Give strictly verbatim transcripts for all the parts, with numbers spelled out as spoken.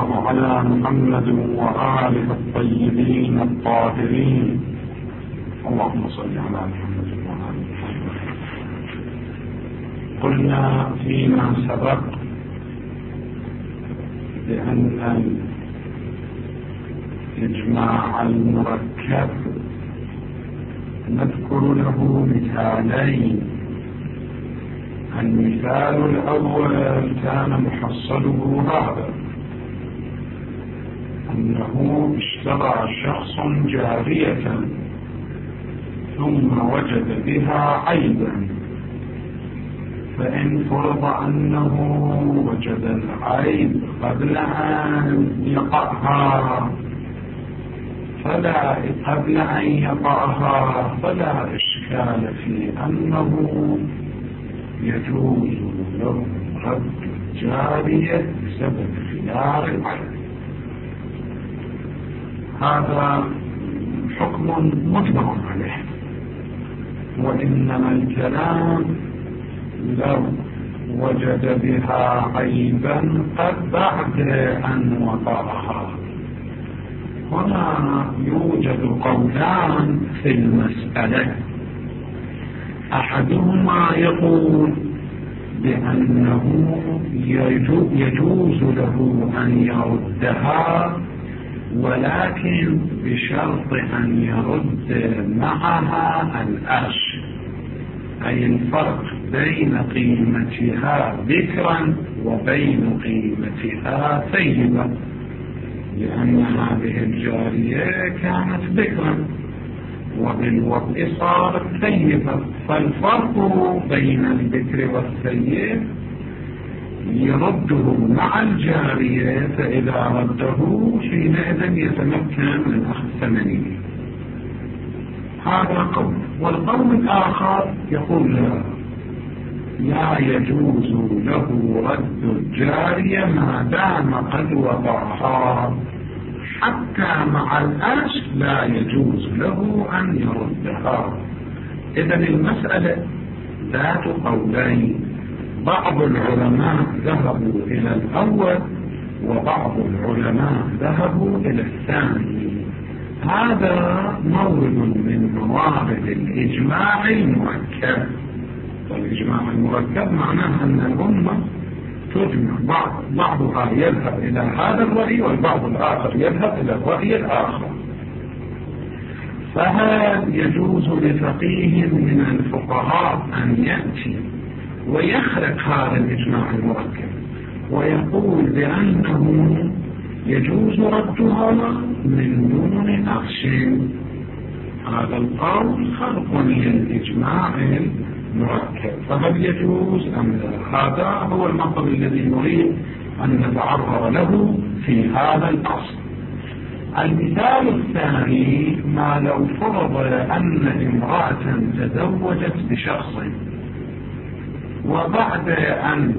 الله على محمد وآله الطيبين الطاهرين. اللهم صل على محمد وآله الطيبين. قلنا فيما سبق بأن الإجماع المركب نذكر له مثالين. المثال الأول كان محصله هذا، أنه اشترى شخص جارية ثم وجد بها عيبا، فإن فرض أنه وجد العيب قبل أن يقعها فلا قبل أن يقعها فلا إشكال في أنه يجوز له رد الجارية بسبب خيار العيب. هذا حكم مجمع عليه، وإنما الكلام لو وجد بها عيبا قد بعد أن وقعها. هنا يوجد قولان في المسألة، أحدهما يقول بأنه يجوز له أن يردها، ولكن بشرط أن يرد معها الأش، أي الفرق بين قيمتها ذكرا وبين قيمتها ثيبا، لأن هذه الجارية كانت ذكرا وبالوضع صارت ثيبة، فالفرق بين الذكر والثيب يرده مع الجارية، فإذا رده حينئذ يتمكن من أخذ ثمنه. هذا قول. والقول الآخر يقول لا, لا يجوز له رد الجارية ما دام قد وضعها، حتى مع الأش لا يجوز له أن يردها. إذن المسألة ذات قولين، بعض العلماء ذهبوا إلى الأول وبعض العلماء ذهبوا إلى الثاني. هذا مورد من موارد الإجماع المركب. والإجماع المركب معناه أن الأمة تجمع، بعض بعضها يذهب إلى هذا الرأي والبعض الآخر يذهب إلى الرأي الآخر. فهل يجوز لفقيه من الفقهاء أن يأتي ويخرق هذا الإجماع المركب ويقول بأنه يجوز ردها من دون أخش؟ هذا القول خرق للإجماع المركب، فهل يجوز أم لا؟ هذا هو المطلب الذي نريد أن نتعرض له في هذا الأصل. المثال الثاني، ما لو فرض أن امرأة تزوجت بشخص وبعد أن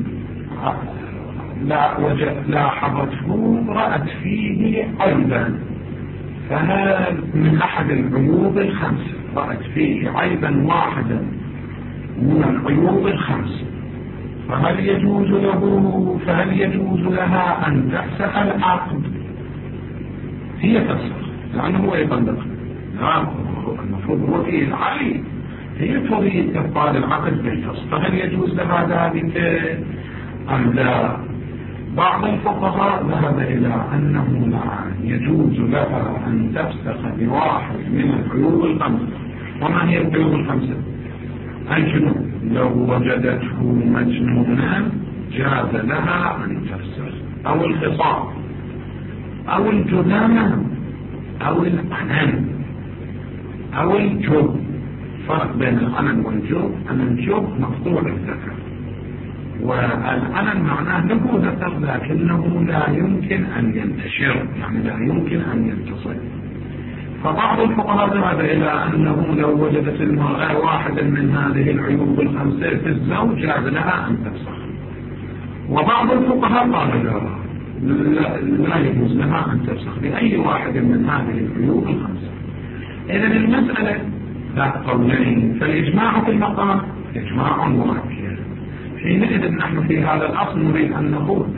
لاحظته رأت فيه عيبا، فهل من أحد العيوب الخمسة، رأت فيه عيبا واحدا من العيوب الخمسة، فهل يجوز له فهل يجوز لها أن تفسخ العقد؟ هي تفسخ لأنه هو يطلق، لا المفروض هو فيه العيب، هي تريد إبطال العقد بالفسخ، فهل يجوز لها ذلك أم لا؟ بعض الفقهاء ذهب إلى أنه لا يجوز لها أن تفسخ بواحد من العيوب الخمسة. وما هي العيوب الخمسة؟ الجنون، لو وجدته مجنونا جاز لها أن تفسخ، أو الخصام، أو الجذام، أو العنان، أو الجب. فرق بين العنان والجب، أن الجب مقطوع الذكر، والعنان معناه له ذكر لكنه لا يمكن أن ينتشر، يعني لا يمكن أن ينتصر. فبعض الفقهاء ذهب إلى أنه لو وجدت المرأة واحدا من هذه العيوب الخمسة في الزوج جاز لها أن تفسخ، وبعض الفقهاء قال لا, لا, لا يجوز لها أن تفسخ بأي واحد من هذه العيوب الخمسة. إذن المسألة ذات قولين، فالإجماع في المقام إجماع مركب. حينئذ نحن في هذا الأصل نريد أن نقول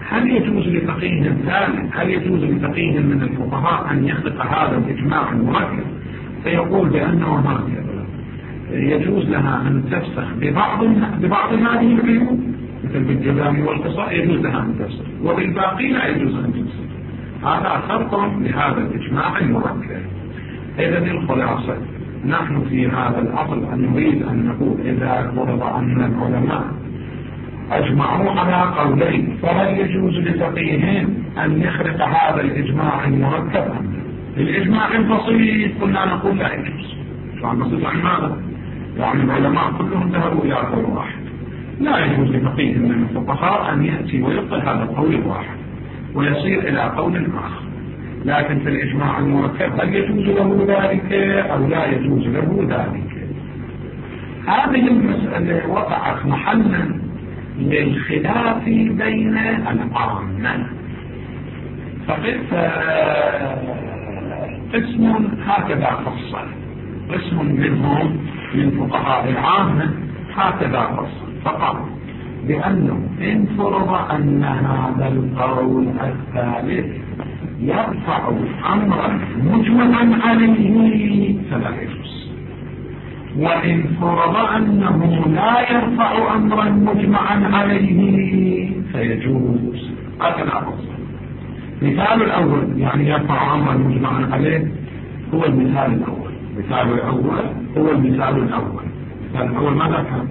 هل يجوز لفقيه ثاني هل يجوز لفقيه من الفقهاء أن يخلق هذا الإجماع المركب فيقول بأنه هكذا يجوز لها أن تفسخ ببعض ببعض هذه العيوب مثل بالجذام والقصاء يجوز لها أن تفسخ وبالباقي لا يجوز أن تفسخ. هذا فرق لهذا الإجماع المركب. إذا الخلاصة نحن في هذا الأصل أن نريد أن نقول إذا فرض أن العلماء أجمعوا على قولين فهل يجوز لفقيهين أن يخرق هذا الإجماع المركب؟ الإجماع البسيط قلنا نقول لا يجوز. طبعا بسيط عن ماذا؟ يعني العلماء كلهم ذهبوا إلى قول واحد. لا يجوز لفقيه من الفقهاء أن يأتي ويبطل هذا القول الواحد ويصير إلى قول آخر. لكن في الإجماع المركب هل يجوز له ذلك أو لا يجوز له ذلك؟ هذه المسألة وقعت محلا للخلاف بين العامة. قسم هكذا فصل قسم منهم من فقهاء العامة هكذا فصل فقال بأنه إن فرض أن هذا القول الثالث يرفع أمرا مجمعا عليه فلا يجوز، وإن فرض أنه لا يرفع أمرا مجمعا عليه فيجوز. هكذا فصل. مثال الأول يعني يرفع أمرا مجمعا عليه هو المثال الأول. مثال الأول هو المثال الأول. المثال الأول ماذا كان؟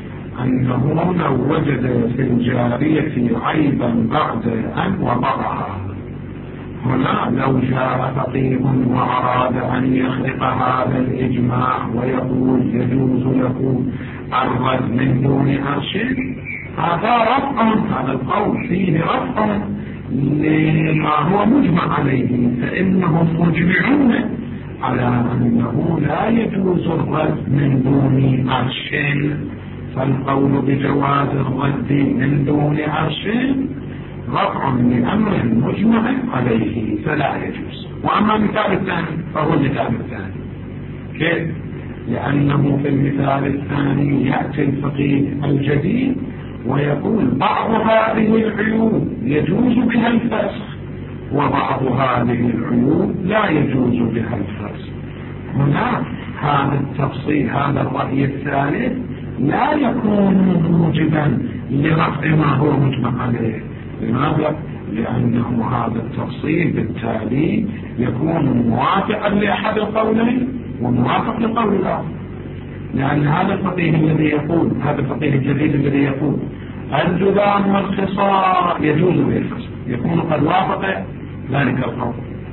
أنه لو وجد في الجارية عيبا بعد أن وضعها. هنا لو جاء فقيه وأراد أن يخلق هذا الإجماع ويقول يجوز له الرد من دون عرش، هذا رفع، هذا القول فيه رفع لما هو مجمع عليه، فإنهم مجمعون على أنه لا يجوز الرد من دون عرش، فالقول بجواز الرد من دون عرش رفع لأمر مجمع عليه فلا يجوز. وأما المثال الثاني فهو المثال الثاني. كيف؟ لأنه في المثال الثاني يأتي الفقيه الجديد ويقول بعض هذه العيوب يجوز بها الفسخ وبعض هذه العيوب لا يجوز بها الفسخ. هنا هذا التفصيل هذا الرأي الثالث لا يكون موجبا لرفع ما هو مجمع عليه. لماذا؟ لأنه هذا التفصيل بالتالي يكون موافقا لأحد القولين وموافق لقول الآخر. لأن هذا الفقيه الذي يقول هذا الفقيه الجديد الذي يقول الجذام والخصاء يجوز بالفسخ يكون قد وافق ذلك القول،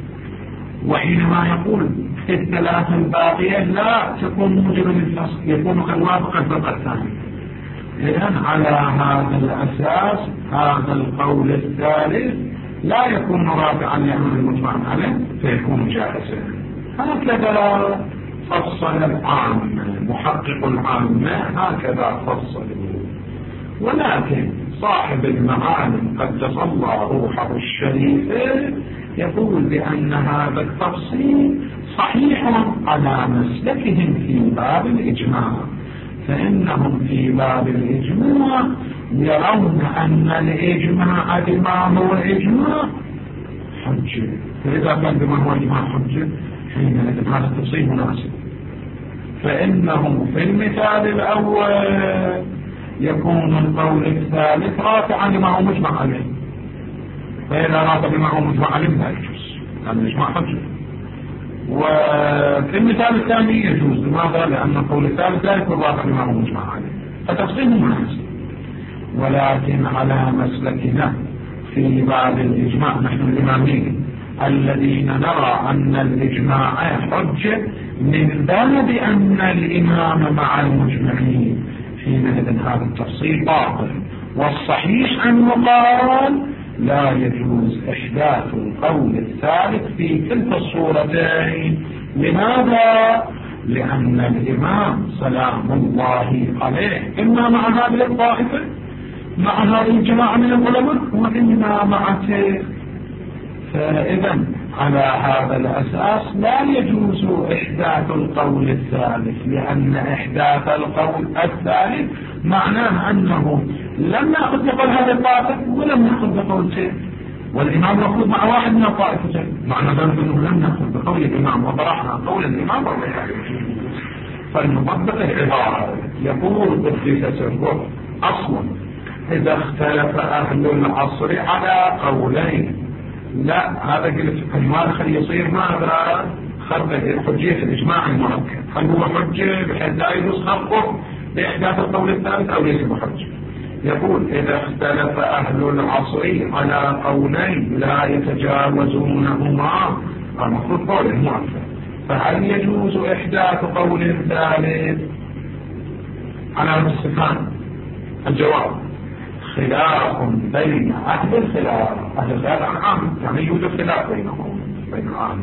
وحينما يقول في الثلاث الباقية لا تكون موجبا للفسخ يكون قد وافق الفقه الثاني. إذن على هذا الأساس هذا القول الثالث لا يكون رافعا لأمر المجمع عليه فيكون جائزا. هكذا فصل العامة محقق العامة هكذا فصل. ولكن صاحب المعالم قدس الله روحه الشريفة يقول بأن هذا التفصيل صحيح على مسلكهم في باب الإجماع، فإنهم في باب الإجماع يرون أن الإجماع بما هو إجماع حجة، فإذا كان بما هو إجماع حجة حينئذ هذا التفصيل مناسب. فإنهم في المثال الأول يكون القول الثالث رافعا لما هو مجمع عليه، فإذا رافع لما هو مجمع عليه لا يجوز، هذا الإجماع حجة. وفي المثال الثاني يجوز. لماذا؟ لأن القول الثالث لا يكون رافع لما هو مجمع عليه، فتفصيل مناسب. ولكن على مسلكنا في بعض الإجماع نحن الإمامين الذين نرى أن الإجماع حجة من باب أن الإمام مع المجمعين، حينئذ هذا التفصيل باطل. والصحيح أن يقال لا يجوز إحداث القول الثالث في تلك الصورتين. لماذا؟ لأن الإمام سلام الله عليه إما مع هذه الطائفة مع هذه الجماعة من العلماء وإما مع تلك. فإذا على هذا الأساس لا يجوز إحداث القول الثالث، لأن إحداث القول الثالث معناه أنه لم نأخذ بقول هذه الطائفة ولم نأخذ بقول شيء، والإمام يأخذ مع واحد من الطائفتين، معنى ذلك أنه لم نأخذ بقول الإمام وطرحنا قول الإمام ولا يعني. فالمطبق العبارة يقول بالفسر أصلا إذا اختلف أهل العصر على قولين، لا هذا قلت المال خلي يصير ماذا خرب حجية الإجماع المركب، هل هو حجة بحيث لا يجوز خرقه بإحداث القول الثالث أو ليس بحجة؟ يقول إذا اختلف أهل العصر على قولين لا يتجاوزونهما، المفروض قول المؤثر، فهل يجوز إحداث قول ثالث؟ على الاستفهام الجواب خلاف بين أهل الخلاف، أهل الخلاف عن عام يعني يوجد خلاف بينهم بين العام،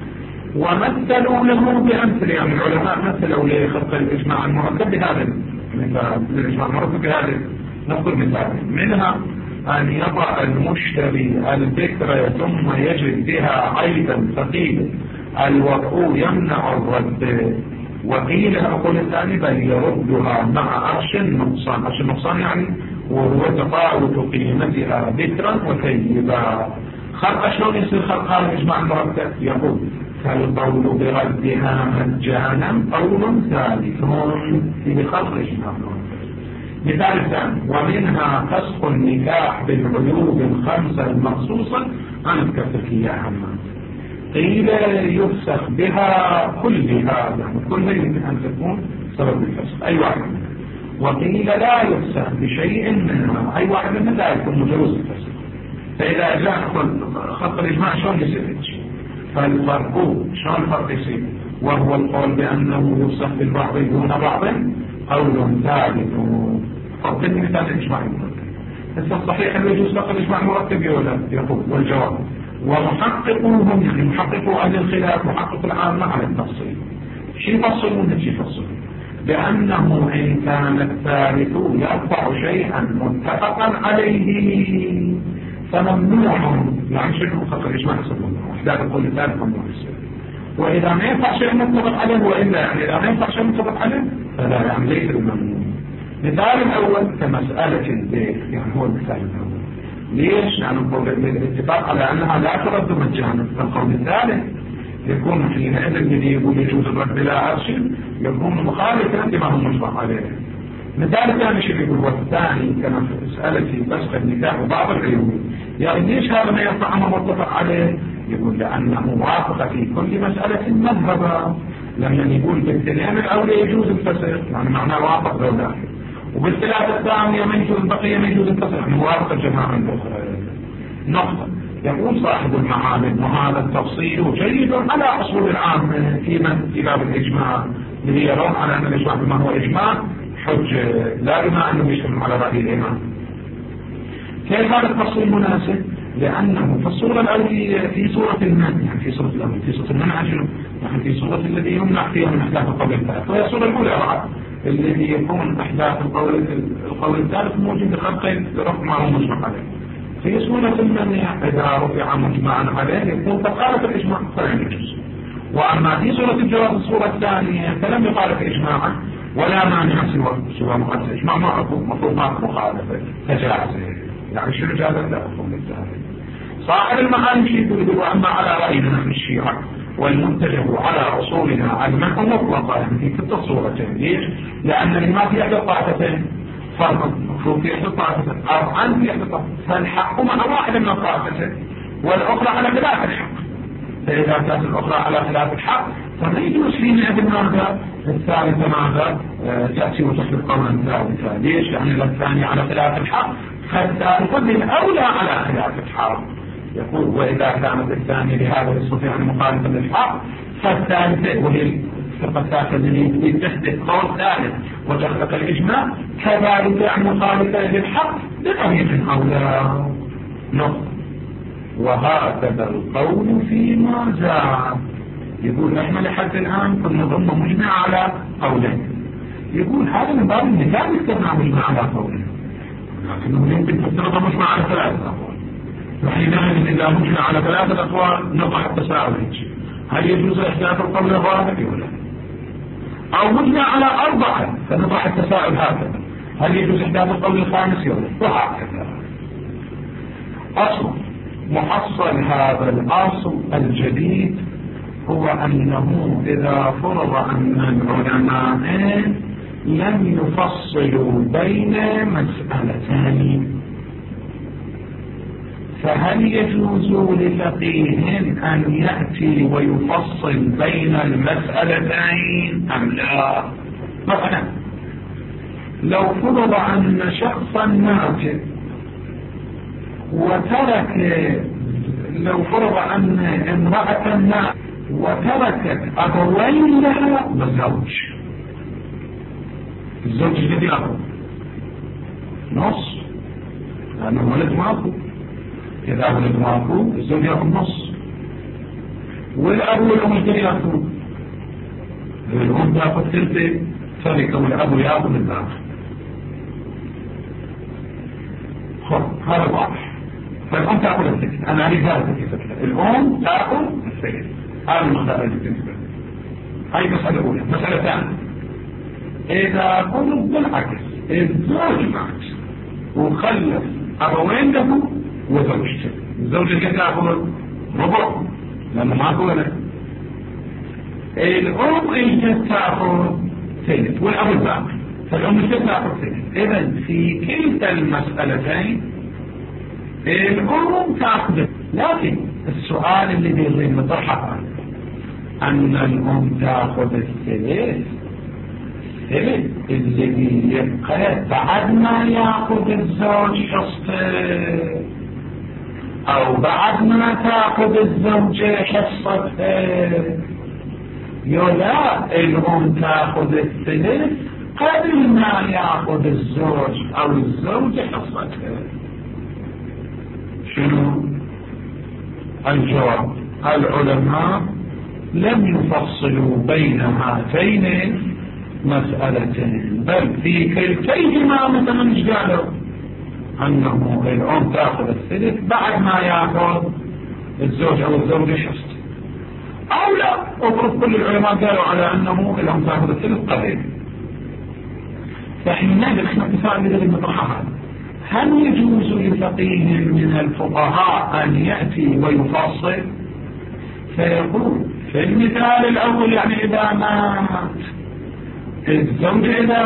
ومثلوا له بأمثل، يعني العلماء مثلوا لخلق الإجماع المركب بهذا المثال، الإجماع المركب بهذا نقول مثال منها أن يضع المشتري البكرة ثم يجد بها عيبا ثقيلا الوضع يمنع الرد، وقيل أقول الثاني بل يردها مع عرش النقصان، عرش النقصان يعني وهو تفاوت قيمتها بكرا وثيبا. خلق شلون يصير خلق هذا الإجماع المركب؟ يقول فالقول بردها مجانا قول ثالث في خلق الإجماع المركب. مثال ثاني ومنها فسخ النكاح بالعيوب الخمسة المخصوصة، أنا أذكرتك إياها قيل يفسخ بها كلها، يعني كلها يمكن أن تكون سبب الفسخ أي واحد منها، وقيل لا يفسخ بشيء منها، أي واحد منها لا يكون مجوز الفسخ. فإذا جاء خط الإجماع شلون يصير؟ فالفرق شلون الفرق يصير؟ وهو القول بأنه يفسخ بالبعض دون بعض قول ثابت، فرق مثال الإجماع المركب. بس الصحيح أنه يجوز فقط الإجماع المركب ولا يقول؟ والجواب ومحققوهم يعني محققوا أهل الخلاف محقق العامة على التفصيل. شيء فصل من شيء فصل بأنه إن كان الثالث يرفع شيئا متفقا عليه فممنوع، يعني شنو خطر الإجماع يسمونه إحداث القول الثالث ممنوع يصير، وإذا ما ينفع شيء متفق عليه وإلا يعني إذا ما ينفع شيء متفق عليه فلا يعني ليس الممنوع. مثال الأول كمسألة البيت، يعني هو المثال الأول. ليش؟ يعني الاتفاق على أنها لا ترد مجانا. القول الثالث يكون حينئذ الذي يقول يجوز الرد بلا عرش يكون مخالفا لما هو مجمع عليه. مثال ثاني شيء يقول والثاني كما في مسألة فسخ النكاح وبعض العيوب، يعني ليش هذا ما يرفع ما متفق عليه؟ يقول لأنه وافق في كل مسألة مذهبا، لما يقول بالاثنين الأولى يجوز الفسخ يعني معناه وافق ذو ذاك، وبالثلاثة الثانية ما يجوز البقية ما يجوز الفسخ يعني موافق الجماعة الأخرى. نقطة. يقول صاحب المعالم وهذا التفصيل جيد على أصول العامة في من في باب الإجماع اللي يرون على أن الإجماع بما هو إجماع حجة لا بما أنه يشتم على رأي الإمام. كيف هذا التفصيل مناسب؟ لأنه في الصورة الأولية في صورة المنع، يعني في صورة الأولية في صورة المنع شنو؟ يعني في صورة الذي يمنع فيها من إحداث القول الثالث، وهي الصورة الأولى رعب الذي يكون إحداث القول القول الثالث موجود بخلقين برفع ما هو مجمع عليه. في صورة المنع إذا رفع مجمعا عليه يكون تخالف الإجماع فلا يجوز. وأما في صورة الجواز الصورة الثانية فلم يخالف إجماعا ولا مانع سوى سوى مقدس إجماع ما أقول مفروض ما مخالفة تجاوز، يعني شو رجال لا أقول الثاني. صاحب المعالم شيء يقول وأما على رأينا نحن الشيعة والمنتجه على أصولنا المنع مطلقا يعني في كل الصورتين. ليش؟ لأن ما في أحد الطائفتين فرق مفروض في أحد الطائفتين أربعا في أحد الطائفتين، فالحق مع واحد من الطائفتين والأخرى على خلاف الحق، فإذا كانت الأخرى على خلاف الحق فما يجوز فينا أبن ماذا الثالثة ماذا آه تأتي وتحدث قولا ثالثا. ليش؟ يعني الثانية على خلاف الحق فالثالثة بالأولى على خلاف الحق. يقول وإذا كانت الثانية بهذا الصفة يعني مخالفة للحق فالثالثة وهي الفرقة الثالثة التي تحدث قول ثالث وتخلق الإجماع كذلك يعني مخالفة للحق بطريقة أولى. نقطة. وهكذا القول فيما زاد. يقول احنا لحد الآن كنا ضمن مجمع على قولين، يقول هذا من باب المثال يستمع مجمع على قولين، لكنه يمكن تفترض مجمع على ثلاثة أقوال، وحينئذ إذا مجمع على ثلاثة أقوال نضع التساؤل هل يجوز إحداث القول الرابع ولا؟ أو مجمع على أربعة فنضع التساؤل هكذا هل يجوز إحداث القول الخامس يوم وهكذا. أصل محصل هذا الأصل الجديد هو أنه إذا فرض أن العلماء لم يفصلوا بين مسألتين فهل يجوز لفقيه أن يأتي ويفصل بين المسألتين أم لا؟ مثلا لو فرض أن شخصا مات وترك لو فرض أن امرأة مات وتركت أبوين لها بالزوج، الزوج الذي يأخذ نص لأنه ولد ماكو، إذا ولد ماكو الزوج يأخذ نص، والأب والأم الذي يأخذ الأم تأخذ ثلثين تركة والأب يأخذ الباقي. خذ هذا واضح. فالأم تأخذ الثلث، أنا أريد هذا الثلث، الأم تأخذ الثلث، هذا المسألة بالنسبة هاي مسألة أولى. مسألة ثانية إذا قلت بالعكس الزوج مات وخلف أبوين له وزوجته، الزوج اللي تأخذ ربع لما ما أقول لك الأم اللي تأخذ ثلث والأب الباقي، فالأم اللي تأخذ ثلث. إذا في كلتا المسألتين الأم تأخذ، لكن السؤال اللي بيصير مطرحه أن الأم تأخذ الثلث الثلث اللي يبقى بعد ما يأخذ الزوج حصته أو بعد ما تأخذ الزوجة حصته، يلا الأم تأخذ الثلث قبل ما يأخذ الزوج أو الزوجة حصته. شنو الجواب؟ العلماء لم يفصلوا بين هاتين مسألتين، بل في كلتيهما مثلا ايش قالوا؟ أنه الأم تأخذ الثلث بعد ما يأخذ الزوج أو الزوجة حصته، أو لا أفرض كل العلماء قالوا على أنه الأم تأخذ الثلث قبل. فحينئذ احنا نتساءل بهذه المطرحة هذا، هل يجوز لفقيه من الفقهاء أن يأتي ويفصل فيقول في المثال الأول يعني إذا مات الزوج إذا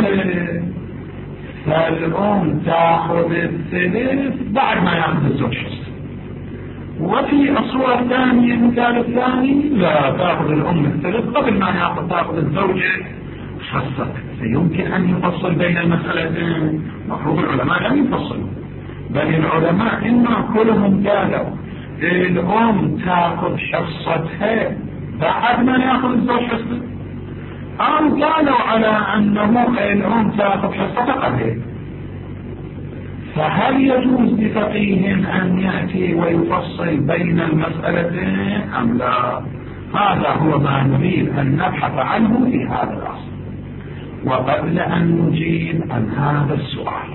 فالأم تأخذ الثلث بعد ما يأخذ الزوج حصته، وفي الصورة الثانية المثال الثاني لا تأخذ الأم الثلث قبل ما يأخذ تأخذ الزوجة حصته. فيمكن أن يفصل بين المسألتين؟ مفروض العلماء لم يفصلوا، بل العلماء إما كلهم قالوا الأم تأخذ حصتها بعد ما يأخذ الزوج حصته، أو قالوا على أنه الأم تأخذ حصتها قبل. فهل يجوز لفقيه أن يأتي ويفصل بين المسألتين أم لا؟ هذا هو ما نريد أن نبحث عنه في هذا الأصل. وقبل أن نجيب عن هذا السؤال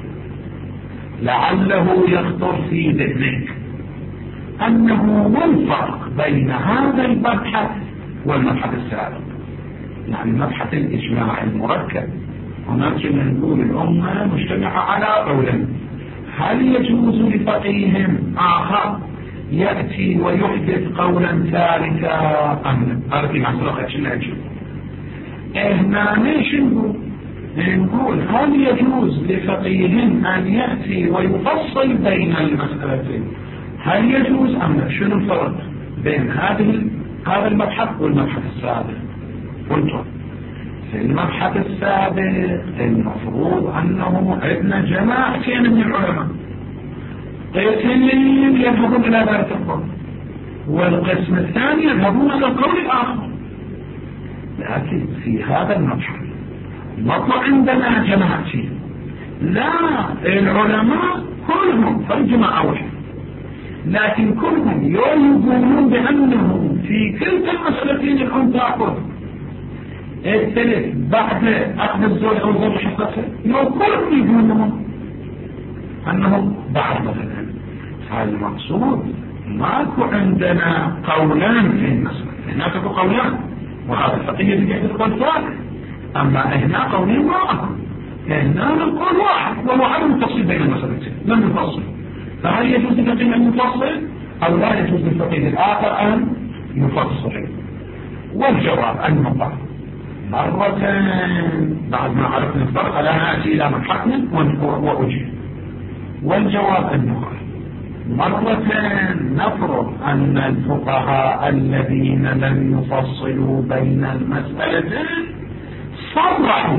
لعله يخطر في ذهنك أنه ما الفرق بين هذا المبحث والمبحث السابق، يعني مبحث الإجماع المركب. هناك من نقول الأمة مجتمعة على قولين، هل يجوز لفقيه آخر يأتي ويحدث قولا ثالثا أم لا؟ هذا في معصرة شنو يجوز؟ إحنا ليش نقول؟ نقول هل يجوز لفقيه أن يأتي ويفصل بين المسألتين؟ هل يجوز أم لا؟ شنو الفرق بين هذه هذا المبحث والمبحث السابق؟ قلت في المبحث السابق المفروض أنه عندنا جماعتين من العلماء، قسم يذهبون إلى ذلك القول والقسم الثاني يذهبون إلى القول الآخر. لكن في هذا المبحث مطلع عندنا جماعتين، لا العلماء كلهم فالجماعة واحد، لكن كلهم يقولون بأنه في كلتا المسألتين الأم تأخذ الثلث بعد أخذ الزوج أو الزوج حصته، كلهم يقولون أنه بعد مثلا. فالمقصود ماكو عندنا قولان في المسألة، هناك قولان وهذا الفقيه يجب يحدث قول ثالث، أما هنا قولين ماكو. هنا نقول واحد وهو عدم التفصيل بين المسألتين لم يفصل. فهل يجوز للفقيه أن يفصل أو لا يجوز للفقيه الآخر أن يفصل؟ والجواب أن نقول مرة بعد ما عرفنا الفرق لا نأتي إلى محكم وأجيب. والجواب أن نقول مرة نفرض أن الفقهاء الذين لم يفصلوا بين المسألتين صرحوا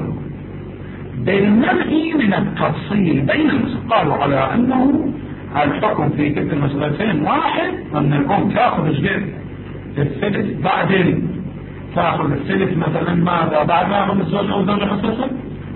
بالمنع من التفصيل بين المسألتين، قالوا على أنه الحكم في كل المسألتين واحد، أن الأم تأخذ الجد الثلث بعدين تأخذ الثلث مثلا ماذا بعد ما يأخذ الزوج أو الزوجة خصوصا،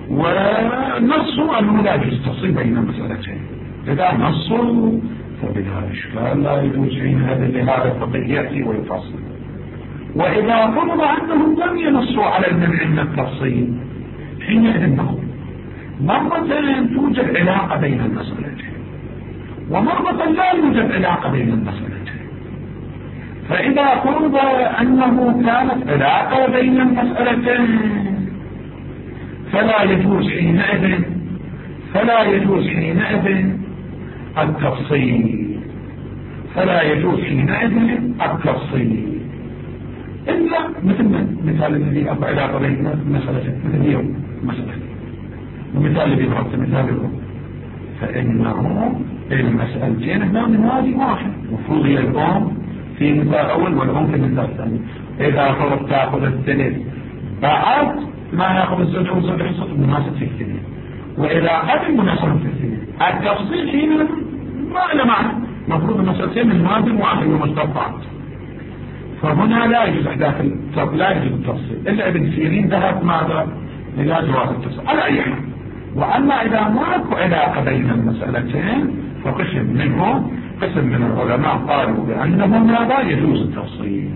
ونصوا أنه لا يجوز التفصيل بين المسألتين. إذا نصوا فبلا إشكال لا يجوز حينئذ لهذا الفقيه يأتي ويفصل. وإذا فرض أنهم لم ينصوا على المنع من التفصيل حينئذ نقول مرة توجد علاقة بين المسألتين ومرة لا يوجد علاقة بين المسألتين. فإذا فرض أنه كانت علاقة بين المسألتين فلا يجوز حينئذ فلا يجوز حينئذ التفصيل فلا يجوز حينئذ التفصيل إلا مثل مثال الذي أبقى علاقة بين المسألتين مثل اليوم مثلا، ومثال الذي ضربت مثال اليوم، فإنه المسألتين هنا من هذه واحد، مفروض هي الأم في مثال أول والأم في مثال ثاني. إذا فرض تأخذ الثلث بعد ما يأخذ الزوج والزوج حصة مناسب في الثلث، وإذا قد مناسب في الثلث التفصيل حين ما له معنى، مفروض المسألتين من ماضي واحد ومستطاعت. فهنا لا يجوز إحداث لا يجوز التفصيل إلا ابن سيرين ذهب ماذا إلى جواز التفصيل على أي حال. وأما إذا ماكو علاقة بين المسألتين فقسم منهم قسم من العلماء قالوا بأنه ماذا يجوز التفصيل.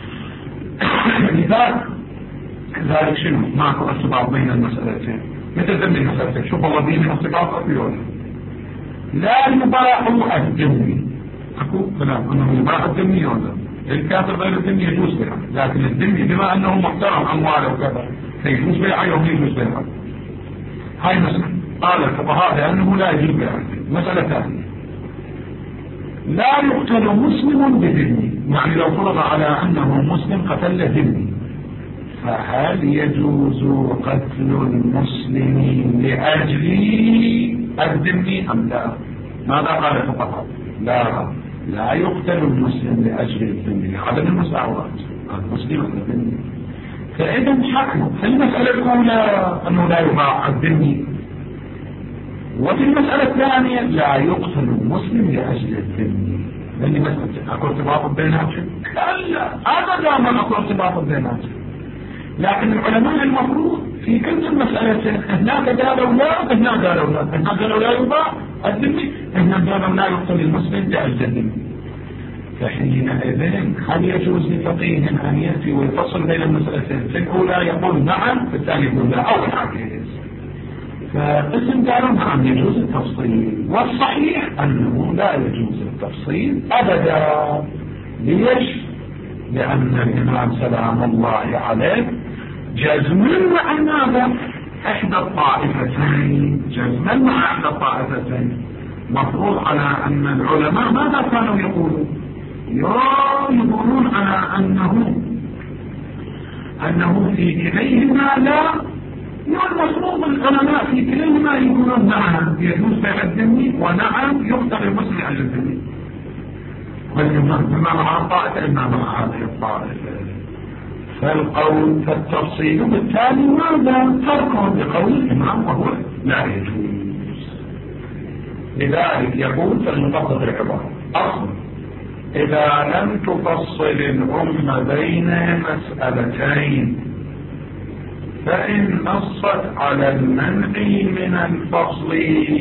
لذلك ذلك شنو ماكو ارتباط بين المسألتين مثل ذنب المسألتين. شوف الله دين ارتباط أبيون لا يباح الذمي، أكو كلام أنه يباح الذمي ولا الكافر غير الذمي يجوز بيعه، لكن الذمي بما أنه محترم أمواله وكذا فيجوز بيعه يوم يجوز بيعه. هاي مسألة قال الفقهاء لأنه لا يجوز بيعه. مسألة ثانية لا يقتل مسلم بذمي، يعني لو فرض على أنه مسلم قتل ذمي فهل يجوز قتل المسلم لأجل الذمي أم لا؟ ماذا قال الفقهاء؟ لا لا يقتل المسلم لأجل الذمي عدم المساواة المسلم والذمي. فإذا حكم في المسألة الأولى أنه لا يباع الذمي، وفي المسألة الثانية لا يقتل المسلم لأجل الذمي. لأني مسألة أكو ارتباط بيناتهم؟ لا أبدا ما أكو ارتباط بيناتهم. لكن العلماء المفروض في كل المسألة هناك قالوا لا هناك قالوا لا، هناك قالوا لا يباع الذمي، هناك قالوا لا يقتل المسلم لأجل الذمي. فحينئذ هل يجوز لفقيه أن يأتي ويفصل بين المسألتين؟ في الأولى يقول نعم في الثانية يقول لا أو العكس. فقسم قالوا نعم يجوز التفصيل، والصحيح أنه لا يجوز التفصيل أبدا. ليش؟ لأن الإمام سلام الله عليه جزما مع ماذا؟ إحدى الطائفتين، جزما مع إحدى الطائفتين. مفروض على أن العلماء ماذا كانوا يقولون؟ يقولون على أنه أنه في كليهما لا، المفروض العلماء في كليهما يقولون نعم يجوز بيع الذمي ونعم يقتل المسلم على الذمي. والإمام مع الطائفة إما مع هذه الطائفة. فالقول فالتفصيل بالتالي ماذا؟ فرق بقول الإمام وهو لا يجوز. لذلك يقول فالمطبق العبارة أصلا إذا لم تفصل الأمة بين مسألتين فإن نصت على المنع من الفصل،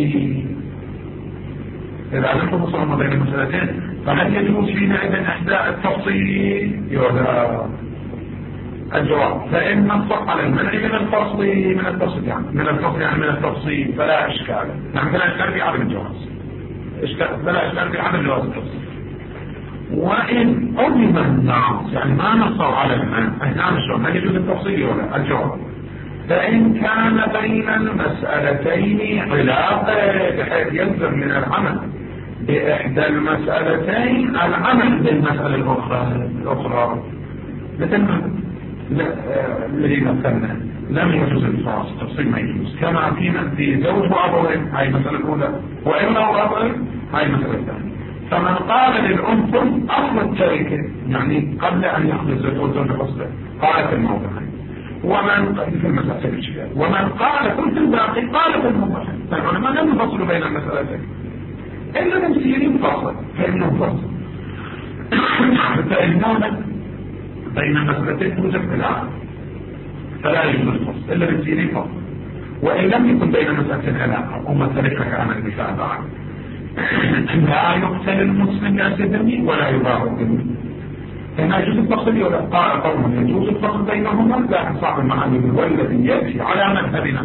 إذا لم تفصل الأمة بين مسألتين فهل يجوز حينئذ إحداء التفصيل؟ يولا الجواب فإن نصت على المنع من الفصل من الفصل يعني من الفصل يعني من التفصيل فلا إشكال، يعني فلا إشكال في عدم الجواز، فلا إشكال في عدم جواز التفصيل. وإن أظلم الناس يعني ما نصوا على المنع هنا شلون هل يجوز التفصيل ولا؟ الجواب فإن كان بين المسألتين علاقة بحيث يلزم من العمل بإحدى المسألتين العمل بالمسألة الأخرى الأخرى مثل الذي مثلنا لم يجوز الفاصل تفصيل ما يجوز كما فينا في زوج وأبوين هاي المسألة الأولى وإن وأبوين هاي المسألة الثانية. فمن قال للأم أصل التركة يعني قبل أن يأخذ الزوج والزوج فصله قال في الموضع ومن في المسألة الشيء ومن قال ثلث الباقي قال في الموضع. فالعلماء لم يفصلوا بين المسألتين إلا من سيرين فصل فإنه فصل فإن كان بين المسألتين توجد خلاف فلا يجوز الفصل إلا من سيرين فصل. وإن لم يكن بين المسألتين علاقة ومسألتك كان المثال بعد لا يقتل المسلم لأسدمي ولا يباع الدمي هنا يجوز الفصل ولا قال قوم يجوز الفصل بينهما لكن صاحب المعاني والذي يأتي على مذهبنا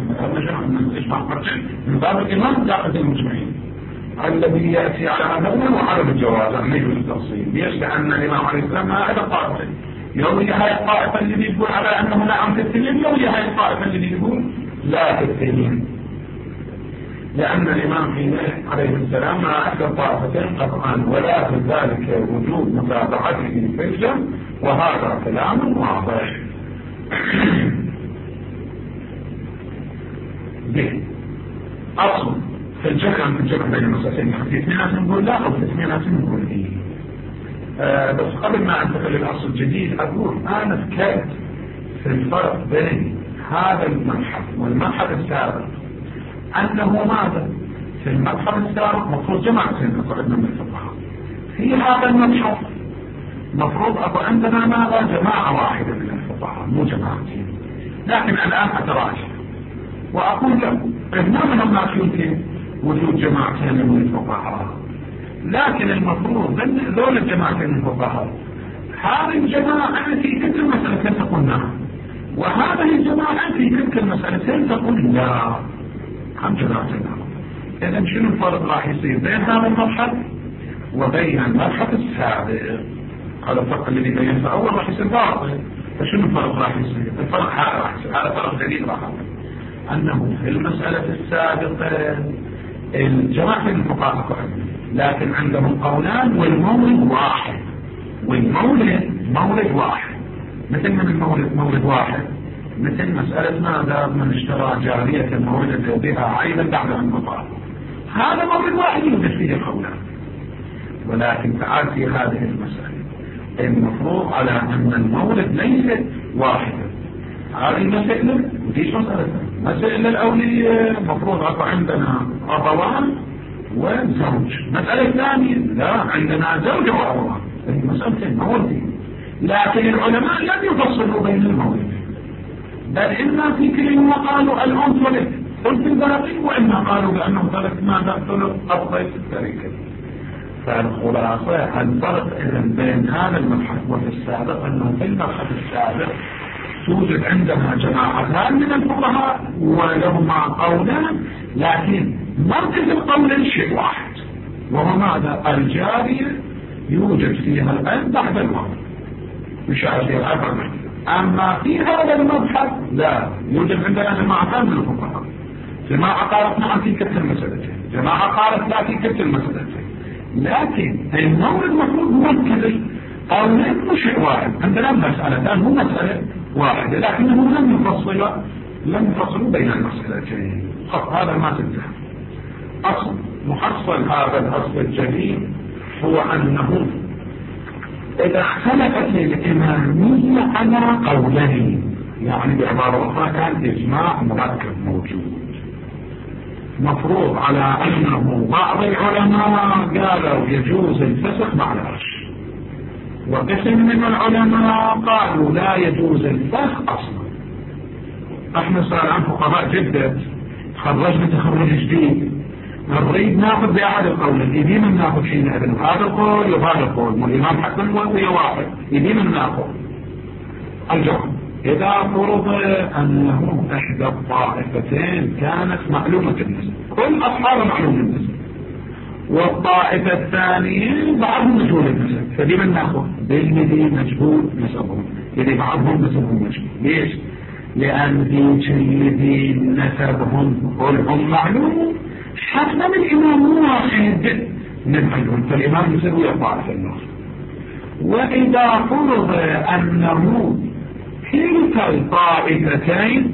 من باب الإمام لا قتل المجمعين الذي يأتي على مذهبنا وعلى الجواز أن يجوز التفصيل ليش لأن الإمام عليه السلام هذا قائل يوي هاي الطائفة اللي يقول على أنه نعم في التنين يوي هاي الطائفة اللي يقول لا في التنين لأن الإمام عليه السلام ما أحدى طائفتين قطعا ولا في ذلك وجود متابعته في الجمع وهذا كلام واضح. به أصل في الجمع في الجمع بين المسألتين في اثنين ناس نقول لا أو في اثنين ناس نقول إيه آه بس قبل ما أنتقل للأصل الجديد أقول أنا فكرت في الفرق بين هذا المبحث والمبحث السابق أنه ماذا في المبحث السابق مفروض جماعتين قعدنا من الفقهاء في هذا المبحث مفروض أبو عندنا ماذا جماعة واحدة من الفقهاء مو جماعتين. لكن الآن أتراجع وأقول لكم إنما من الناس يمكن وجود جماعتين من الفقهاء لكن المفروض ذول الجماعتين من الفقهاء هذه الجماعة في كل المسألتين تقول نعم وهذه الجماعة في كل المسألتين تقول لا هم جماعتين. إذا شنو الفرق راح يصير بين هذا المبحث وبين المبحث السابق؟ هذا الفرق الذي بينه أول راح يصير باطل. فشنو الفرق راح يصير؟ الفرق هذا راح يصير هذا فرق جديد راح يصير أنه في المسألة السابقة الجماعة الفقهاء لكن عندهم قولان والمولد واحد والمولد مولد واحد مثل من المولد مولد واحد مثل مسألة ماذا من اشترى جارية مولد بها عيبا بعد أن مطار هذا مولد واحد يوجد فيه قولان. ولكن تعال في هذه المسألة المفروض على أن المولد ليس واحدا هذه مسألة وديش مسألة مسألة الأولية مفروض أكو عندنا أبوان وزوج. مسألة ثانية لا عندنا زوج وأبوان مسألتين مولدين لكن العلماء لم يفصلوا بين المولدين بل إما في كلمة قالوا الأم ثلث ثلث الباقي وإما قالوا بأنه ثلث ماذا ثلث أفضل التركة. فالخلاصة الفرق إذن بين هذا المبحث وفي السابق أنه في المبحث السابق توجد عندنا جماعتان من الفقهاء ولهما قولان لكن مركز القول شيء واحد وهو ماذا الجارية يوجد فيها الآن بعد الوقت مشاهد الأربع. أما في هذا المبحث لا يوجد عندنا جماعتان من الفقهاء جماعة قالت نعم في كلتا المسألتين جماعة قالت لا في كلتا المسألتين لكن المولد مفروض مركز قولين مو شيء واحد عندنا مسألتان مو مسألة واحدة لكنهم لم يفصلوا لم يفصلوا بين المسألتين. خط هذا ما تنتهي أصل محصل هذا الأصل الجديد هو أنه إذا اختلفت الإمامية على قولين يعني بعبارة أخرى كان إجماع مركب موجود مفروض على أنه بعض العلماء قالوا يجوز الفسخ مع العرش وقسم من العلماء قالوا لا يجوز الفسخ أصلا. احنا صار عن فقهاء جدد خرجنا تخرج جديد نريد ناخذ بأحد القولين يبي من ناخذ شيء ابن هذا القول وهذا القول والإمام حسن وهي واحد يبي من ناخذ الجواب إذا فرض أنه إحدى الطائفتين كانت معلومة النسب كل أصحاب معلومة النسب والطائفة الثانية بعضهم مجهول النسب فدي من ناخذ بالذي مجهول نسبهم يدي بعضهم نسبهم مجهول. ليش؟ لأن ذي سيدي نسبهم كلهم معلوم، حتما الإمام واحد نبعدهم، فالإمام يسوي الطائفة النصر. وإذا فرض أنه كلتا الطائفتين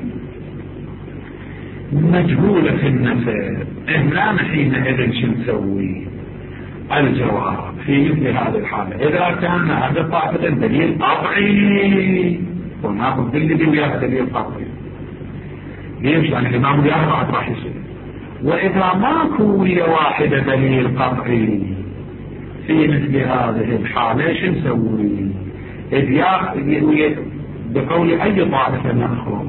مجهولة النسب، إحنا حينئذ شو نسوي؟ الجواب في مثل هذه الحالة إذا كان هذا الطائفة دليل قطعي وناخذ بالذي وياه دليل قطعي، ليش؟ لأن الإمام وياه بعد راح يصير. وإذا ماكو ويا واحدة دليل قطعي في مثل هذه الحالة شو نسوي؟ إذ بقول أي طائفة نأخذ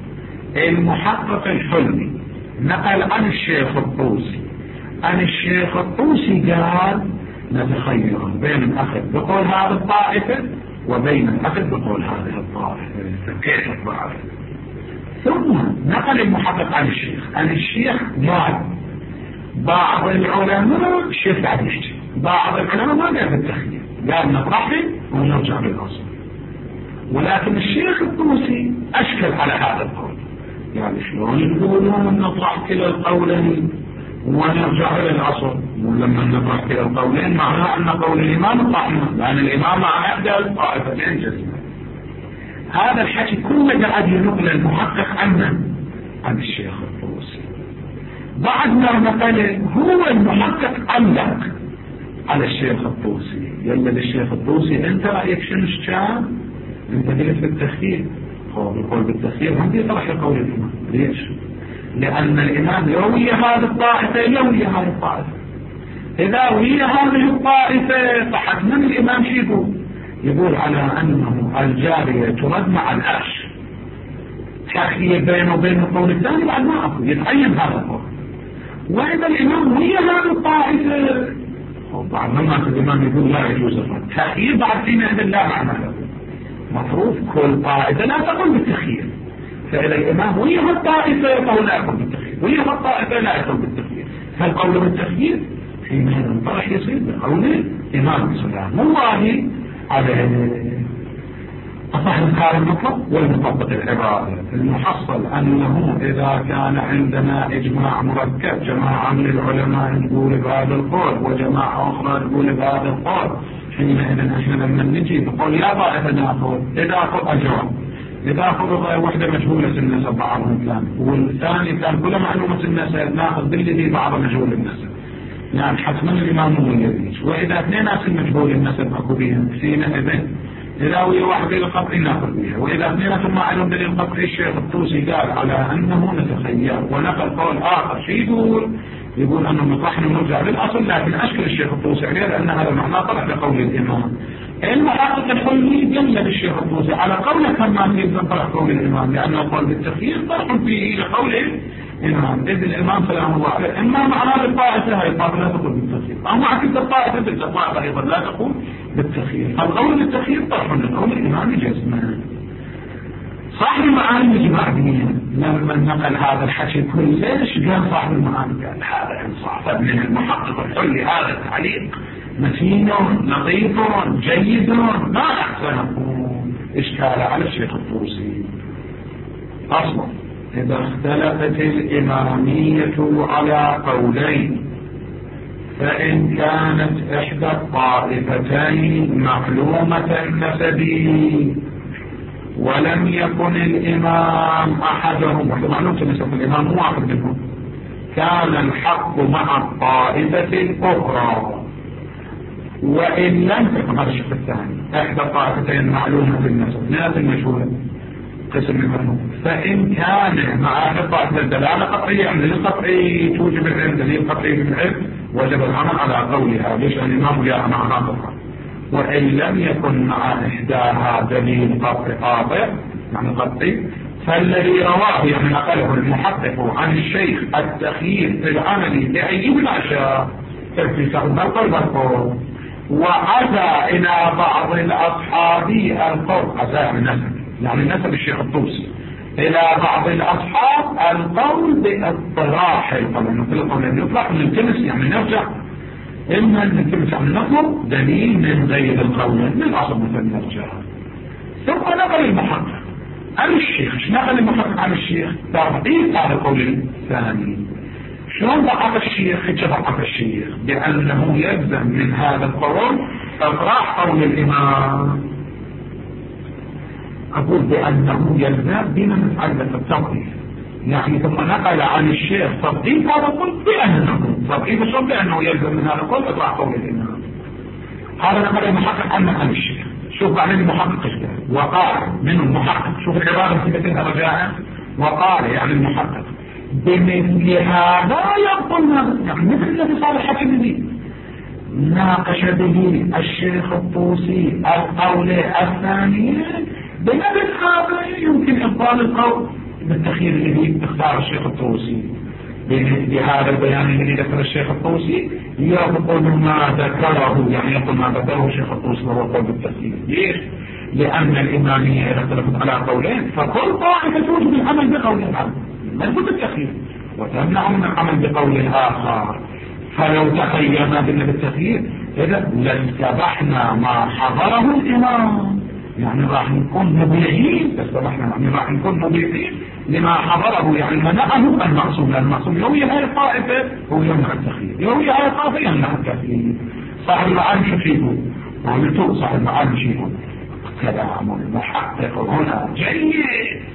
المحقق الحلمي نقل عن الشيخ الطوسي، عن الشيخ الطوسي قال نتخير بين الأخذ بقول هذه الطائفة وبين الأخذ بقول هذه الطائفة، كيف الطائفة؟ ثم نقل المحقق عن الشيخ، عن الشيخ قال بعض العلماء شف عن الشيخ، بعض العلماء ما قال التخيير، قال نطرحه ونرجع للأصل. ولكن الشيخ الطوسي أشكل على هذا القول، يعني شلون يقولون نطرح كلا القولين ونرجع إلى الأصل؟ ولما نطرح كلا القولين معناه أن قول الإمام طعنا، لأن الإمام مع إحدى الطائفتين جزما. هذا الحكي كله قاعد ينقل المحقق عنه عن الشيخ الطوسي، بعد ما نقله هو المحقق علق على الشيخ الطوسي، يلا للشيخ الطوسي أنت رأيك شنو كان؟ أنت قلت بالتخيير، هو يقول بالتخيير هم يطرح قول الإمام. ليش؟ لأن الإمام يروي هذه الطائفة يروي هذه الطائفة، إذا وهي هذه الطائفة فحتما الإمام شو يقول؟ يقول على أنه الجارية ترد مع العرش، تخيير بينه وبين القول الثاني بعد ما أقول يتعين هذا القول. وإذا الإمام وهي هذه الطائفة بعد ما الإمام يقول لا يجوز الرد، تخيير بعد فيما إذن لا معنى له، مفروض كل طائفة لا تقول بالتخيير، فإذا الإمام وهي الطائفة يقول لا يقول بالتخيير، وهي الطائفة لا يقول بالتخيير، فالقول بالتخيير حين ينطرح يصير بقول إمام سلام والله على أصح الكار المطلق والمطبق العبارة. المحصل أنه إذا كان عندنا إجماع مركب، جماعة من العلماء يقول بهذا القول وجماعة أخرى تقول بهذا القول، حينئذ احنا لما نجي نقول يا طائفة ناخذ، إذا أخذ الجواب إذا أخذ وحدة مجهولة النسب بعضهم كان والثاني كان كل معلومة النسب ناخذ بالذي بعض مجهول النسب، يعني حتما الإمام هو يدريش. وإذا اثنين ناس المجهول النسب أكو بهم حينئذ إذا وهي واحدة القطعي ناخذ بها، وإذا اثنين ثم معلوم دليل القطعي الشيخ الطوسي قال على أنه نتخير، ونقل قول آخر شي يقول يقول أنه نطرح نرجع للأصل، لكن أشكل الشيخ الطوسي عليه لأن هذا معناه طرح لقول الإمام. المحقق الحلمي جلد الشيخ الطوسي على قوله كما يلزم طرح قول الإمام، لأنه قول بالتخيير طرح فيه لقول الإمام، إذ الإمام سلام الله عليه إما معناه الطائفة هي الطائفة لا تقول بالتخيير، أو مع كل الطائفة بالطائفة أيضا لا تقول بالتخيير، فالقول بالتخيير طرح لقول الإمام جزما. صاحب المعاني يجمع بينهم لما نقل هذا الحكي كله، ليش قال صاحب المعاني؟ قال هذا انصاف من المحقق الحلي، هذا التعليق متين لطيف جيد ما أحسنه إشكال على الشيخ الطوسي. أصلا إذا اختلفت الإمامية على قولين، فإن كانت إحدى الطائفتين معلومة النسب ولم يكن الإمام أحدهم، ومعلومة النسب الإمام هو واحد منهم، كان الحق مع الطائفة الأخرى. وإن لم تكن هذا الشق الثاني إحدى الطائفتين معلومة النسب ناس المجهولة قسم منهم، فإن كان مع أحد الطائفتين الدلالة قطعية، يعني دليل قطعي توجب العلم، دليل قطعي بالعلم وجب العمل على قولها، ليش الإمام جاء مع ناطقها. وإن لم يكن مع إحداها دليل قاطع يعني قطعي، فالذي رواه يعني نقله المحقق عن الشيخ التخيير في العمل لأي من أشياء ارتفاع البطل بالقول، وعزى إلى بعض الأصحاب القول، عزى من نسب يعني نسب الشيخ الطوسي إلى بعض الأصحاب القول باضطراح القول، نقول القول أن يطلق من التمس يعني نرجع، إما أن التمس عن نطلب دليل من غير القول من الأصل مثل نرجع. ثم نقل المحقق عن الشيخ. ايش نقل المحقق عن الشيخ؟ تضعيف هذا القول الثاني. شلون ضعف الشيخ؟ ايش ضعف الشيخ؟ بأنه يلزم من هذا القول إطراح قول الإمام. أقول بأنه يلزم بما متعلق التضعيف، يعني ثم نقل عن الشيخ تضعيف هذا القول بأنه تضعيف شلون؟ بأنه يلزم من هذا القول إطراح قول الإمام. هذا نقل المحقق عنه عن الشيخ. شوف بعدين المحقق ايش قال، وقال من المحقق، شوف العبارة في مثلها رجاء، وقال يعني المحقق بمثل هذا يبطل هذا، يعني مثل الذي صار الحكم به ناقش به الشيخ الطوسي القول الثاني، بمثل هذا يمكن إبطال القول بالتخيير الذي اختار الشيخ الطوسي. بمثل هذا البيان الذي ذكر الشيخ الطوسي يبطل ما ذكره، يعني يبطل ما ذكره الشيخ الطوسي وهو قول بالتخيير. ليش؟ لأن الإمامية إذا اختلفت على قولين فكل طائفة توجب العمل بقول العمل ملبوط التخيير، وتمنع من العمل بقول الآخر. فلو تخيرنا بالتخيير إذا لاتبعنا ما حضره الإمام، يعني راح نكون مبيعين، تستبحنا يعني راح نكون مبيعين لما حضره، يعني منعه المعصوم، لأن المعصوم يوي هاي الطائفة هو يمنع التخيير، يوي هاي الطائفة يمنع التخيير. صاحب المعاني شو فيه؟ وقلتوا صاحب المعاني شو؟ كلام المحقق هنا جيد،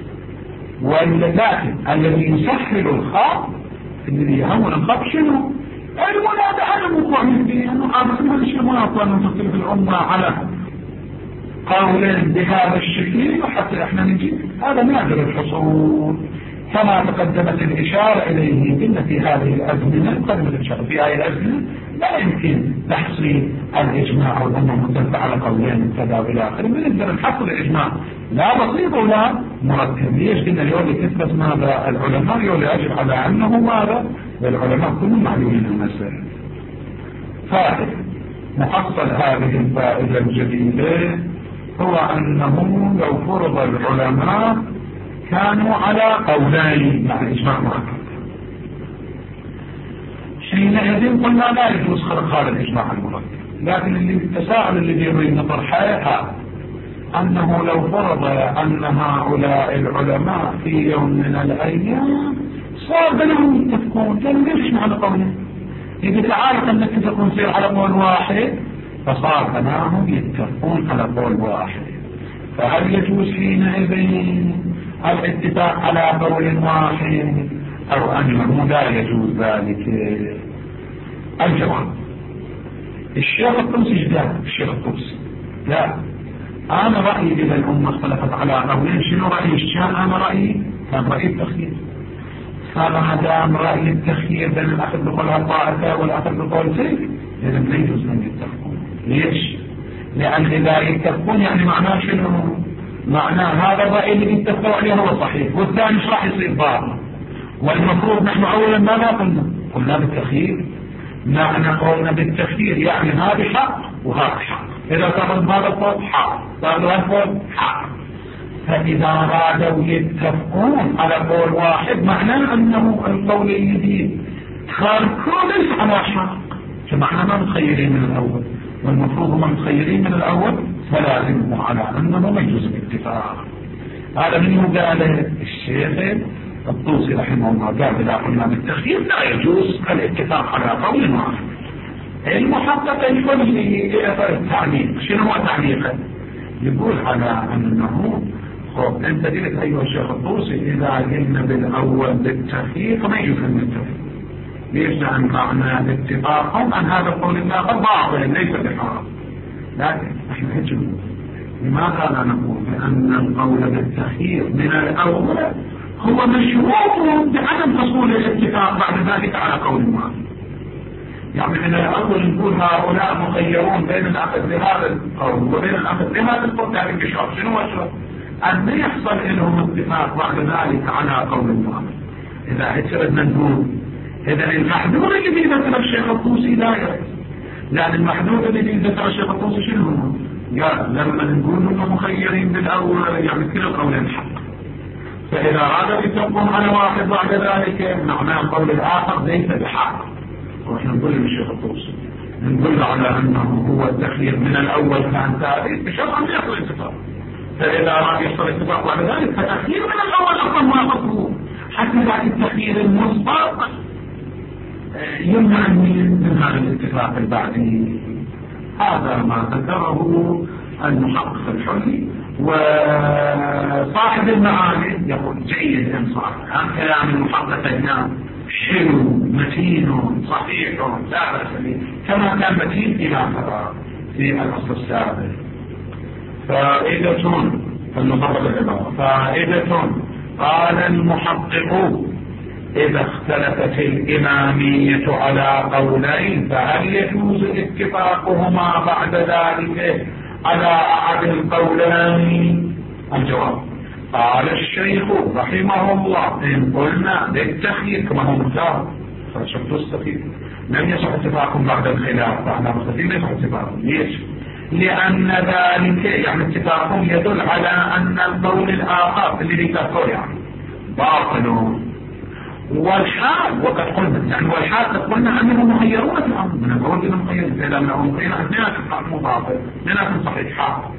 ولكن الذي يسهل الخط الذي يهون الخط شنو؟ المنادى على وقوع من فيه، أنه عارف هذا الشيء مناطق أن تختلف الأمة على قولين بهذا الشكل، وحتى احنا نجي هذا نادر الحصول، كما تقدمت الإشارة إليه إن في هذه الأزمنة تقدمت الإشارة في هذه الأزمنة لا يمكن تحصيل الإجماع والأمة مختلفة على قولين كذا وإلى آخره، من نقدر نحصل الإجماع لا بسيط ولا مركب. ليش قلنا اليوم تثبت ماذا العلماء اليوم يجب على أنه ماذا العلماء كلهم معلومين المسائل. فائدة محصل هذه الفائدة الجديدة هو أنه لو فرض العلماء كانوا على قولين مع إجماع مركب، حينئذ قلنا لا يجوز خلق هذا الإجماع المركب. لكن اللي التساؤل الذي يريد طرحه أنه لو فرض أن هؤلاء العلماء في يوم من الأيام صار بينهم يتفقون، قالوا ليش على قولين؟ إذا تعارف أن نتفقون نصير على قول واحد، فصار بينهم يتفقون على قول واحد، فهل يجوز حينئذ الاتفاق على قول واحد أو أنه لا يجوز ذلك؟ الجواب الشيخ الطوسي جداد الشيخ الطوسي لا، أنا رأيي إذا الأمة اختلفت على قولين شنو رأيي الشيخ؟ أنا رأيي كان رأيي التخيير، فما دام رأي التخيير بين الأخذ بقول الطائفة والأخذ بقول سيف إذا لا يجوز أن يتفقون. ليش؟ لأن إذا يتفقون يعني معناه شنو؟ معناه هذا الرأي اللي يتفقوا عليه هو صحيح والثاني مش راح يصير باطل، والمفروض نحن أولا ماذا قلنا؟ قلنا بالتخيير، معنى قولنا بالتخيير يعني هذا حق وهذا حق، إذا تاخذ هذا القول حق تاخذ هذا القول حق، فإذا أرادوا يتفقون على قول واحد معناه أنه القول الجديد خارجوا ليس على حق، فمعنى ما متخيرين من الأول، والمفروض هم متخيرين من الأول فلازموا على أنه ما يجوز الاتفاق. هذا منه قال الشيخ الطوسي رحمه الله، قال إذا قلنا بالتخيير لا يجوز الاتفاق على قول واحد. المحقق يقول لي التعليق، شنو هو تعليقه؟ يقول على أنه خب أنت قلت أيها الشيخ الطوسي إذا قلنا بالأول بالتخيير فما يجوز أن نتفق. ليش؟ لأن معنى الاتفاقهم أن هذا القول الآخر باطل ليس بحرام. لكن احنا هيك نقول لماذا لا نقول بأن القول بالتخيير من الأول هو مشروط بعدم حصول الاتفاق بعد ذلك على قول واحد؟ يعني من الأول نقول هؤلاء مخيرون بين الأخذ بهذا القول وبين الأخذ بهذا القول، لكن بشرط شنو هو الشرط؟ أن يحصل لهم اتفاق بعد ذلك على قول واحد. إذا هتردنا نقول إذا المحدود الذي ذكر الشيخ الطوسي لا يرد، لأن المحدود الذي ذكر الشيخ الطوسي شنو هو؟ قال لما نقول هم مخيرين بالأول يعني كل القولين حق، فإذا أرادوا يتفقون على واحد بعد ذلك معناه القول الآخر ليس بحق، ونحن نقول للشيخ الطوسي نقول على أنه هو التخيير من الأول كان ثابت بشرط أن يحصل اتفاق، فإذا أراد يحصل اتفاق بعد ذلك فتأخير من الأول أصلا ما مطلوب، حتى بعد التأخير المسبق يمنع من هذا الاتفاق البعدي. هذا ما ذكره المحقق الحلي. وصاحب المعاني يقول جيد إنصاف، عن كلام المحقق هنا حلو متين صحيح لا بأس به، كما كان متين فيما ترى في الأصل السابق. فائدة المضرب العبارة فائدة قال المحقق إذا اختلفت الإمامية على قولين فهل يجوز اتفاقهما بعد ذلك على أحد القولين؟ الجواب قال الشيخ رحمه الله إن قلنا بالتخيير كما هو مختار فشفت السفير لم يصح اتفاقهم بعد الخلاف، فأنا مستفيد ليس اتفاقهم. ليش؟ لأن ذلك يعني اتفاقهم يدل على أن القول الآخر اللي بيتذكر يعني باطل، والحال وقد قلنا يعني والحال قد قلنا أنهم مخيرون في الأمر من القول إنهم مخيرون إذا من هم مخيرون اثنين مو باطل اثنين صحيح حق.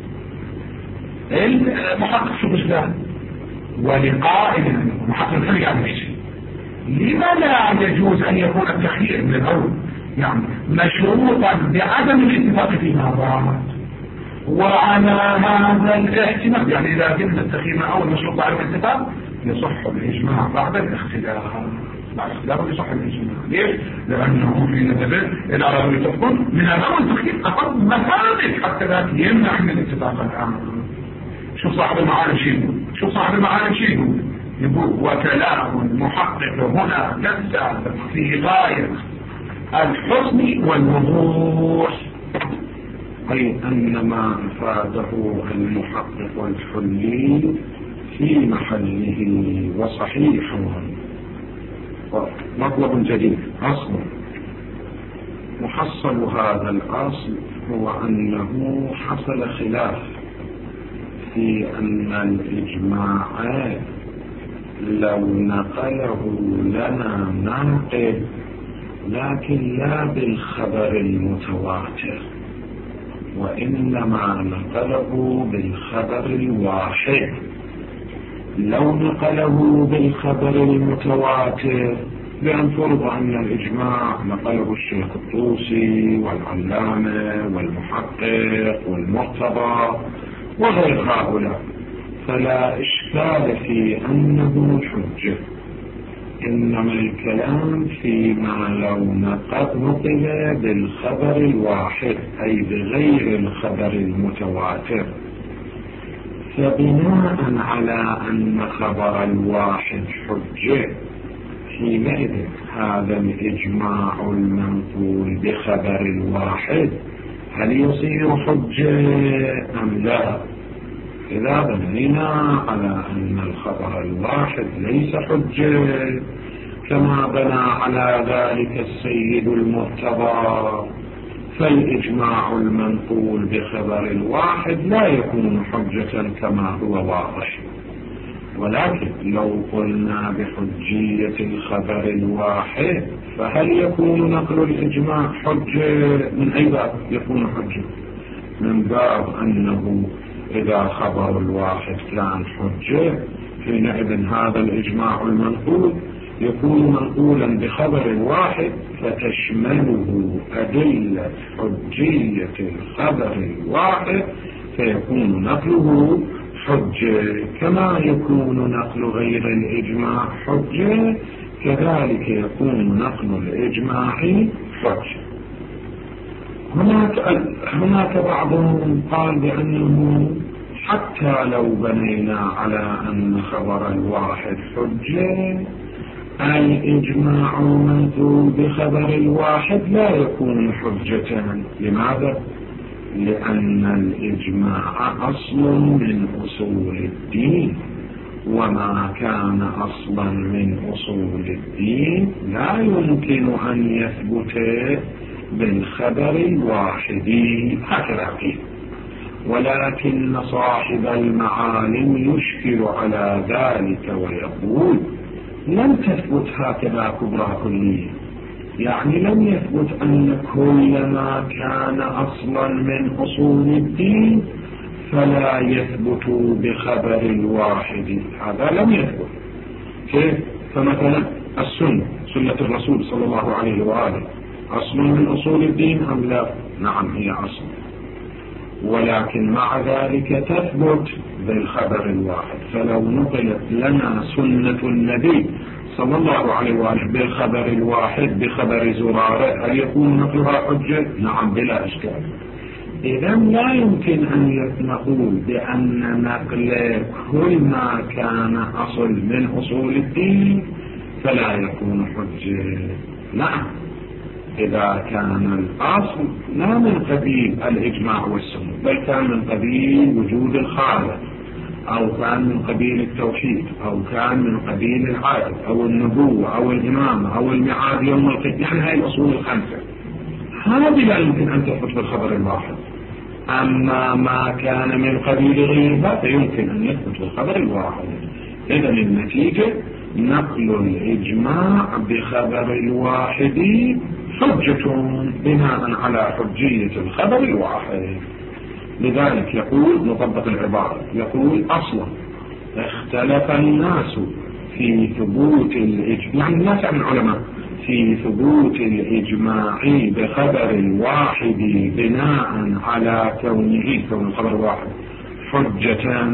المحقق شو بشكال ولقائل المحقق الحلي يعني ايش؟ لما لا يجوز أن يكون التخيير من الأول يعني مشروطا بعدم الاتفاق فيما ظهر، وعلى هذا الاحتمال يعني إذا كنا التخيير من الأول مشروط بعد الاتفاق يصح الإجماع بعد الاختلاف. بعد الاختلاف يصح الإجماع. ليش؟ لأنه في نتبه إلى أرادوا يتفقون من الأول تخيير أقل مفادك حتى ذلك يمنع من الاتفاق الآن. شو صاحب المعالم شيء يقول؟ شو صاحب المعالم شيء يقول؟ يقول وكلام المحقق هنا كالسابق في غاية الحسن والوضوح، أي أن ما أفاده المحقق الحلي في محله وصحيح مطلب جديد. أصل محصل هذا الأصل هو أنه حصل خلاف في أن الإجماع لو نقله لنا ناقل لكن لا بالخبر المتواتر، وإنما نقله بالخبر الواحد. لو نقله بالخبر المتواتر بأن فرض أن الإجماع نقله الشيخ الطوسي والعلامة والمحقق والمرتضى وغير هؤلاء فلا إشكال في أنه حجة، إنما الكلام فيما لو نقل بالخبر الواحد أي بغير الخبر المتواتر. فبناء على أن خبر الواحد حجة حينئذ هذا الإجماع المنقول بخبر الواحد هل يصير حجة أم لا؟ إذا بنينا على أن الخبر الواحد ليس حجة كما بنى على ذلك السيد المرتضى فالإجماع المنقول بخبر الواحد لا يكون حجة كما هو واضح. ولكن لو قلنا بحجية الخبر الواحد فهل يكون نقل الإجماع حجة؟ من أي باب يكون حجة؟ من باب أنه إذا خبر الواحد كان حجة حينئذ هذا الإجماع المنقول يكون منقولا بخبر واحد فتشمله أدلة حجية الخبر الواحد فيكون نقله حجة، كما يكون نقل غير الإجماع حجة كذلك يكون نقل الإجماع حجة. هناك هناك بعضهم قال بأنه حتى لو بنينا على أن خبر الواحد حجة الإجماع المنقول بخبر الواحد لا يكون حجة. لماذا؟ لأن الإجماع أصل من أصول الدين، وما كان أصلا من أصول الدين لا يمكن أن يثبت بالخبر الواحد هكذا فيه. ولكن صاحب المعالم يشكل على ذلك ويقول لم تثبت هكذا كبرى كلية، يعني لم يثبت أن كل ما كان أصلا من أصول الدين فلا يثبت بخبر الواحد. هذا لم يثبت. كيف؟ فمثلا السنة، سنة الرسول صلى الله عليه وآله، أصل من أصول الدين أم لا؟ نعم هي أصل، ولكن مع ذلك تثبت بالخبر الواحد. فلو نقلت لنا سنة النبي صلى الله عليه وآله بالخبر الواحد بخبر زرارة، هل يكون نقلها حجة؟ نعم بلا إشكال. إذا لا يمكن أن نقول بأن نقل كل ما كان أصل من أصول الدين فلا يكون حجة. نعم، إذا كان الأصل لا من قبيل الإجماع والسنة، بل كان من قبيل وجود الخالق، أو كان من قبيل التوحيد، أو كان من قبيل العدل أو النبوة أو الإمامة أو الميعاد يوم القيامة، يعني هاي الأصول الخمسة، هذه لا يمكن أن تثبت بالخبر الواحد. أما ما كان من قبيل غيرها فيمكن أن يثبت بالخبر الواحد. إذا النتيجة نقل الإجماع بخبر الواحد حجة بناء على حجية الخبر الواحد. لذلك يقول نطبق العبارة، يقول أصلا اختلف الناس في ثبوت الإجماع، يعني الناس عن العلماء، في ثبوت الإجماع بخبر الواحد بناء على كونه كون الخبر الواحد حجة،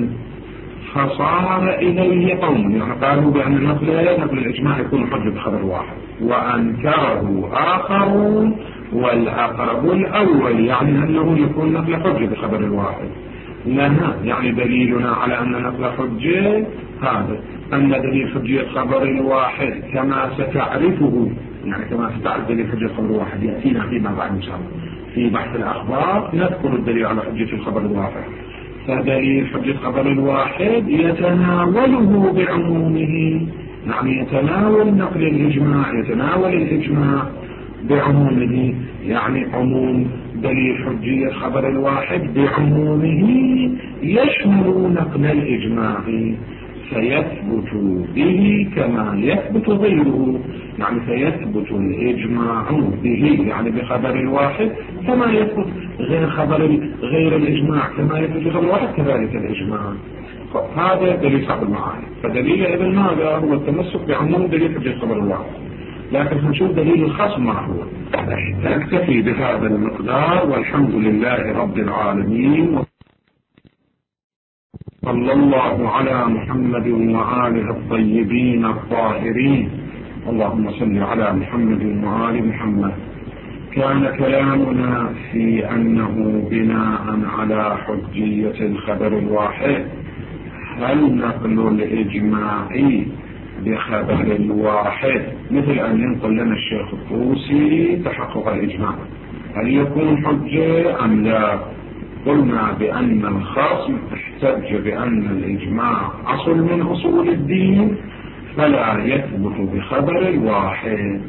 فصار إليه قوم يعني قالوا بأن نقل نقل الإجماع يكون حجة بخبر واحد، وأنكره آخرون، والأقرب الأول يعني أنه يكون نقل حجة بخبر الواحد. لنا يعني دليلنا على أن نقل حجة هذا، أن دليل حجية خبر الواحد كما ستعرفه، يعني كما ستعرف دليل حجية خبر الواحد يأتينا فيما بعد إن شاء الله في بحث الأخبار نذكر الدليل على حجية الخبر الواحد. فدليل حجية خبر الواحد يتناوله بعمومه، يعني يتناول نقل الإجماع، يتناول الإجماع بعمومه، يعني عموم دليل حجية خبر الواحد بعمومه يشمل نقل الإجماع، فيثبت به كما يثبت غيره، يعني فيثبت الإجماع به يعني بخبر الواحد كما يثبت غير خبر غير الإجماع كما يثبت بخبر الواحد كذلك الإجماع. هذا دليل صعب المعاني. فدليل ابن ماجه هو التمسك بعموم دليل حجية خبر الواحد، لكن هنشوف دليل الخاص ما هو. نكتفي بهذا المقدار، والحمد لله رب العالمين، صلى الله على محمد وآله الطيبين الطاهرين. اللهم صل على محمد وآل محمد. كان كلامنا في أنه بناء على حجية الخبر الواحد هل نقل الإجماع بخبر الواحد مثل أن ينقل لنا الشيخ الطوسي تحقق الإجماع هل يكون حجة أم لا؟ قلنا بأن الخصم احتج بأن الإجماع أصل من أصول الدين فلا يثبت بخبر الواحد،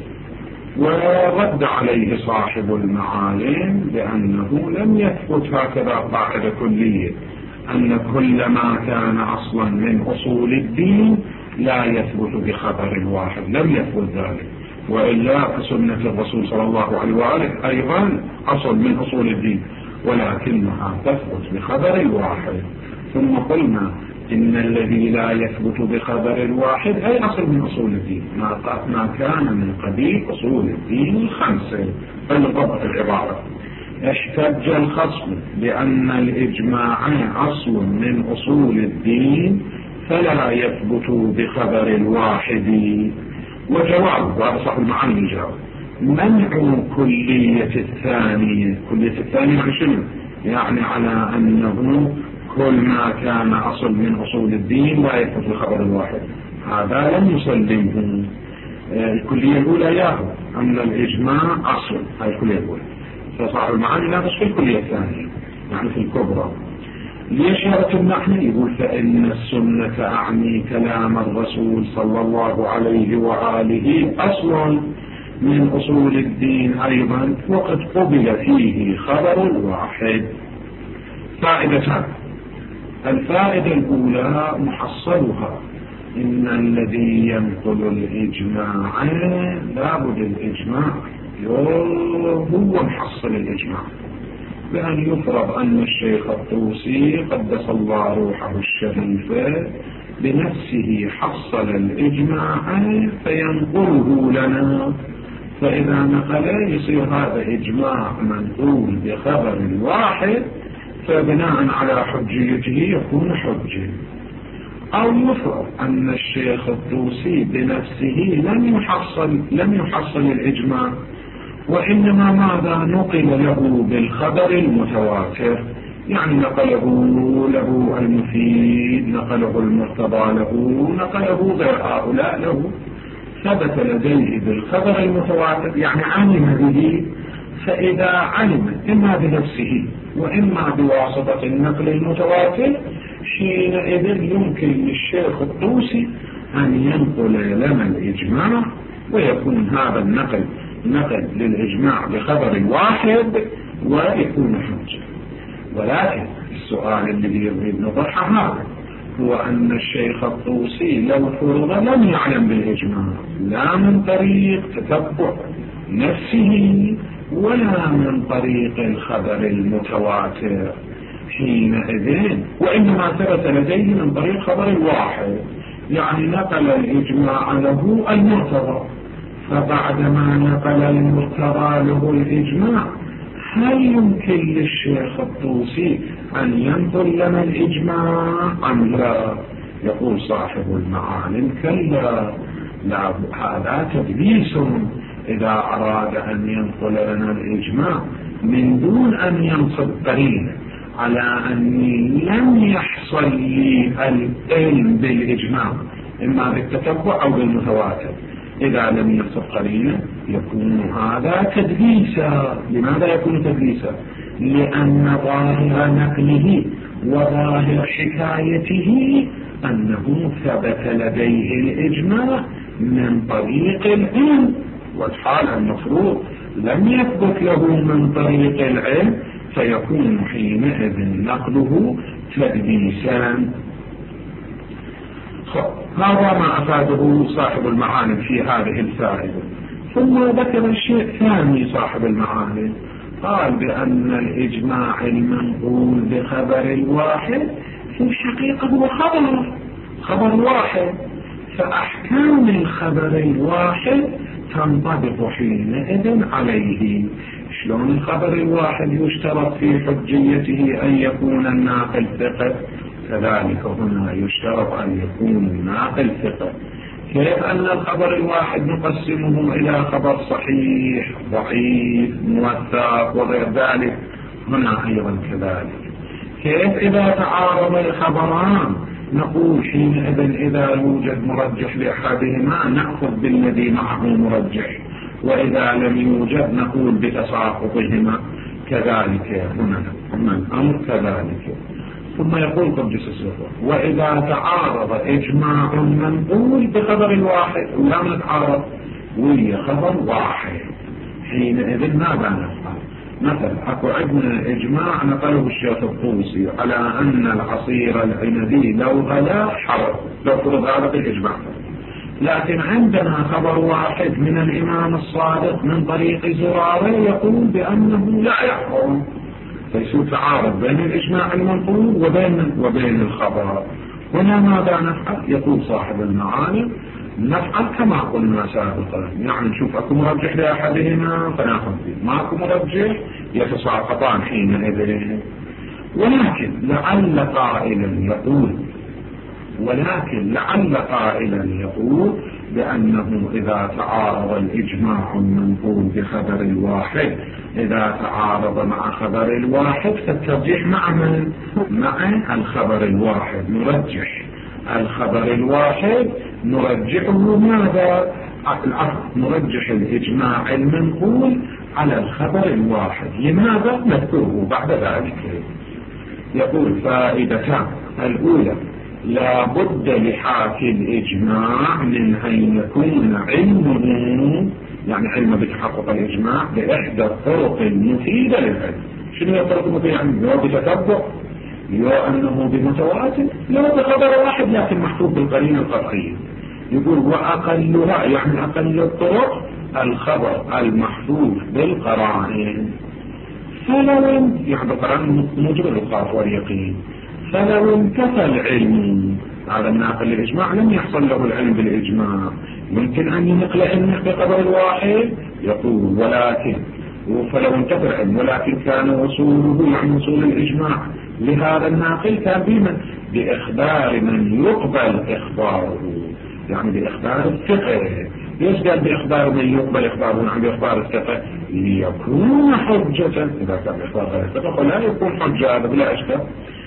ورد عليه صاحب المعالم بأنه لم يثبت هكذا قاعدة كلية أن كل ما كان أصلا من أصول الدين لا يثبت بخبر الواحد، لم يثبت ذلك، وإلا فسنة الرسول صلى الله عليه وآله أيضا أصل من أصول الدين ولكنها تثبت بخبر الواحد. ثم قلنا إن الذي لا يثبت بخبر الواحد أي أصل من أصول الدين ما كان من قبيل أصول الدين الخمسة. فلنطبق العبارة. احتج الخصم بأن الإجماع أصل من أصول الدين فلا يثبت بخبر الواحد. وجواب وهذا صاحب المعاني الجواب منع كلية الثانية. كلية الثانية عن شنو؟ يعني على أنه كل ما كان أصل من أصول الدين لا يثبت بخبر الواحد، هذا لم يسلمه. الكلية الأولى ياهو أن الإجماع أصل، هذه الكلية الأولى، فصاحب المعاني لا في الكلية الثانية يعني في الكبرى. ليش هذا النحن؟ يقول فإن السنة أعني كلام الرسول صلى الله عليه وآله أصلا من أصول الدين أيضا، وقد قبل فيه خبر واحد. فائدتان. الفائدة الأولى محصلها إن الذي ينقل الإجماع لابد الإجماع هو محصل الإجماع، بأن يفرض أن الشيخ الطوسي قدس الله روحه الشريفة بنفسه حصل الإجماع فينقله لنا، فإذا نقل يصير هذا إجماع منقول بخبر واحد، فبناء على حجيته يكون حجة. أو يفرض أن الشيخ الطوسي بنفسه لم يحصل لم يحصل الإجماع، وإنما ماذا نقل له بالخبر المتواتر، يعني نقله له المفيد، نقله المرتضى له، نقله غير هؤلاء له، ثبت لديه بالخبر المتواتر يعني علم به. فإذا علم إما بنفسه وإما بواسطة النقل المتواتر، حينئذ يمكن للشيخ الطوسي أن ينقل لنا الإجماع، ويكون هذا النقل نقل للإجماع بخبر واحد ويكون حجة. ولكن السؤال الذي يريد نطرحه هذا هو أن الشيخ الطوسي لو فرض لم يعلم بالإجماع لا من طريق تتبع نفسه ولا من طريق الخبر المتواتر، حينئذ وإنما ثبت لديه من طريق خبر واحد، يعني نقل الإجماع له المرتضى، فبعدما نقل المرتضى له الإجماع هل يمكن للشيخ الطوسي أن ينقل لنا الإجماع أم لا؟ يقول صاحب المعالم كلا، لا، هذا تدليس إذا أراد أن ينقل لنا الإجماع من دون أن ينصب قرينة على أني لم يحصل لي العلم بالإجماع إما بالتتبع أو بالمتواتر. إذا لم ينصب قرينة يكون هذا تدليسا. لماذا يكون تدليسا؟ لأن ظاهر نقله وظاهر حكايته أنه ثبت لديه الإجماع من طريق العلم، والحال المفروض لم يثبت له من طريق العلم، فيكون حينئذ نقله تدليسا. هذا ما أفاده صاحب المعالم في هذه الفائدة. ثم ذكر الشيء ثاني صاحب المعالم، قال بأن الإجماع المنقول بخبر الواحد في الحقيقة هو خبر خبر واحد، فأحكام الخبر الواحد تنطبق حينئذ عليه. شلون الخبر الواحد يشترط في حجيته أن يكون الناقل ثقة، كذلك هنا يشترط أن يكون الناقل ثقة. كيف أن الخبر الواحد نقسمه إلى خبر صحيح ضعيف موثق وغير ذلك، هنا أيضا كذلك. كيف إذا تعارض الخبران نقول حينئذ إذا يوجد مرجح لأحدهما نأخذ بالذي معه مرجح، وإذا لم يوجد نقول بتساقطهما، كذلك هنا هنا الأمر كذلك. ثم يقول قدس السر: وإذا تعارض إجماع منقول بخبر واحد، لا نتعارض وهي خبر واحد، حينئذ ماذا نفعل؟ مثلا أكو عندنا إجماع نقله الشيخ الطوسي على أن العصير العنبي لو غلا حرم، لو فرض هذا الإجماع، لكن عندنا خبر واحد من الإمام الصادق من طريق زرارة يقول بأنه لا يحرم، فيصير تعارض بين الإجماع المنقول وبين وبين الخبر. هنا ماذا نفعل؟ يقول صاحب المعالم: نفعل كما قلنا سابقا، يعني نشوف اكو مرجح لأحدهما فناخذ به، ما اكو مرجح يتساقطان حينئذ. ولكن لعل قائلا يقول ولكن لعل قائلا يقول بأنه إذا تعارض الإجماع المنقول بخبر الواحد، إذا تعارض مع خبر الواحد فالترجيح مع من؟ مع الخبر الواحد، نرجح الخبر الواحد، نرجحه ماذا؟ نرجح الإجماع المنقول على الخبر الواحد. لماذا؟ نذكره بعد ذلك. يقول: فائدتان: الأولى لا بد لحاكي الإجماع من أن يكون علمه، يعني علم بتحقق الإجماع، بإحدى الطرق المفيدة للعلم. شنو هي الطرق المفيدة؟ يعني لو بتتبع، لو أنه بمتواتر، لو بخبر واحد لكن محفوظ بالقرينة القطعية. يقول: وأقلها، يعني أقل الطرق، الخبر المحفوظ بالقرائن. فلو يعني القرآن موجب الإسقاط واليقين، فلو انتفى العلم هذا الناقل للإجماع لم يحصل له العلم بالإجماع، يمكن أن ينقل علمه بقدر الواحد يقول ولكن، فلو انتفى العلم ولكن كان وصوله يعني وصول الإجماع لهذا الناقل كان بمن؟ بإخبار من يقبل إخباره، يعني بإخبار الثقة. ليش قال بإخبار من يقبل إخباره؟ نعم بإخبار الثقة ليكون حجة، إذا كان بإخبار غير الثقة فلا يكون حجة، هذا بلا أشكال.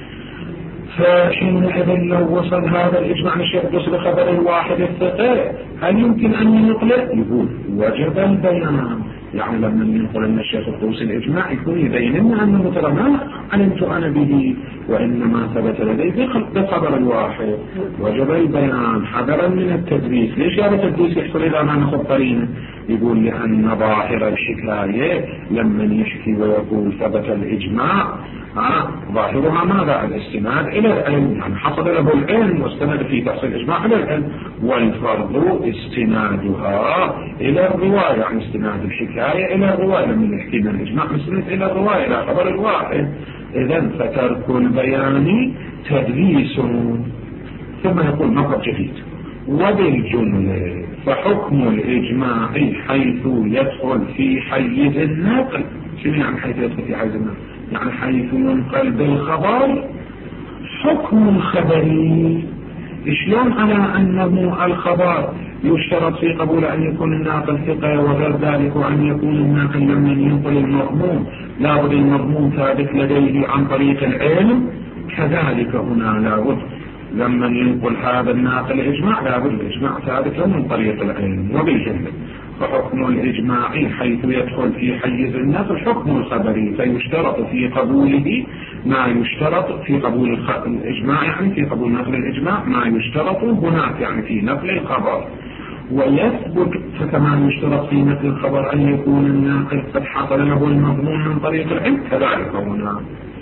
فحينئذ لو وصل هذا الإجماع الشيخ وصل خبر الواحد الثقة هل يمكن أن ينقله؟ يقول وجب البيان، يعني لما ينقل أن الشيخ الطوسي الإجماع يكون يبين لنا أنه ترى ما علمت أنا به وإنما ثبت لدي بخبر الواحد. وجب البيان حذرا من التدريس. ليش هذا التدريس يحصل إذا ما ناخذ قرينه؟ يقول لأن ظاهر الحكاية لما يحكي ويقول ثبت الإجماع آه ظاهرها ماذا؟ الاستناد إلى العلم، يعني حصل له العلم واستند في تحصيل الإجماع إلى العلم، والفرض استنادها إلى الرواية، يعني استناد الحكاية إلى الرواية. لما يحكي من الإجماع مستند إلى الرواية إلى خبر الواحد. إذن فترك البيان تدليس. ثم يقول مطلب جديد وبالجملة فحكم الإجماع حيث يدخل في حيز النقل. شنو يعني حيث يدخل في حيز النقل؟ يعني حيث ينقل بالخبر حكم خبري. شلون على أنه الخبر يشترط في قبول أن يكون الناقل ثقة وغير ذلك، وأن يكون الناقل لما ينقل المضمون لابد المضمون ثابت لديه عن طريق العلم، كذلك هنا لابد لما ينقل هذا الناقل الإجماع لابد الإجماع ثابت له من طريق العلم. وبالجملة فحكم الإجماع حيث يدخل في حيز النقل حكم الخبري، فيشترط في قبوله ما يشترط في قبول الإجماع، يعني في قبول نقل الإجماع ما يشترط هناك يعني في نقل الخبر. ويثبت فكما يشترط في نقل الخبر أن يكون الناقل قد حصل له المضمون من طريق العلم، كذلك هنا.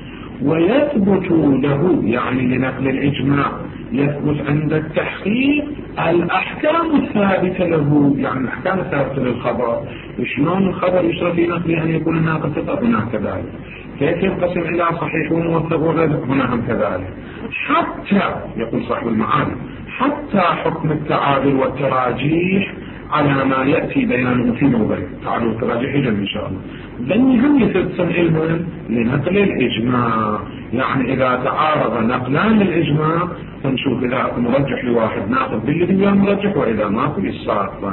ويثبت له يعني لنقل الإجماع يثبت عند التحقيق الأحكام الثابتة له، يعني الأحكام الثابتة للخبر. شلون الخبر يشترط في نقله أن يكون الناقل ثقة؟ هنا كذلك. كيف ينقسم إلى صحيح وموثق وغير؟ هنا هم كذلك. حتى يقول صاحب المعاني حتى حكم التعادل والتراجيح على ما يأتي بيانه في موضع تعالوا والتراجيح يجب إن شاء الله. بني هم يتبسم علما لنقل الإجماع، يعني إذا تعارض نقلان للإجماع فنشوف إذا مرجح لواحد ناخذ بالذي هو مرجح، وإذا ما في الساقط.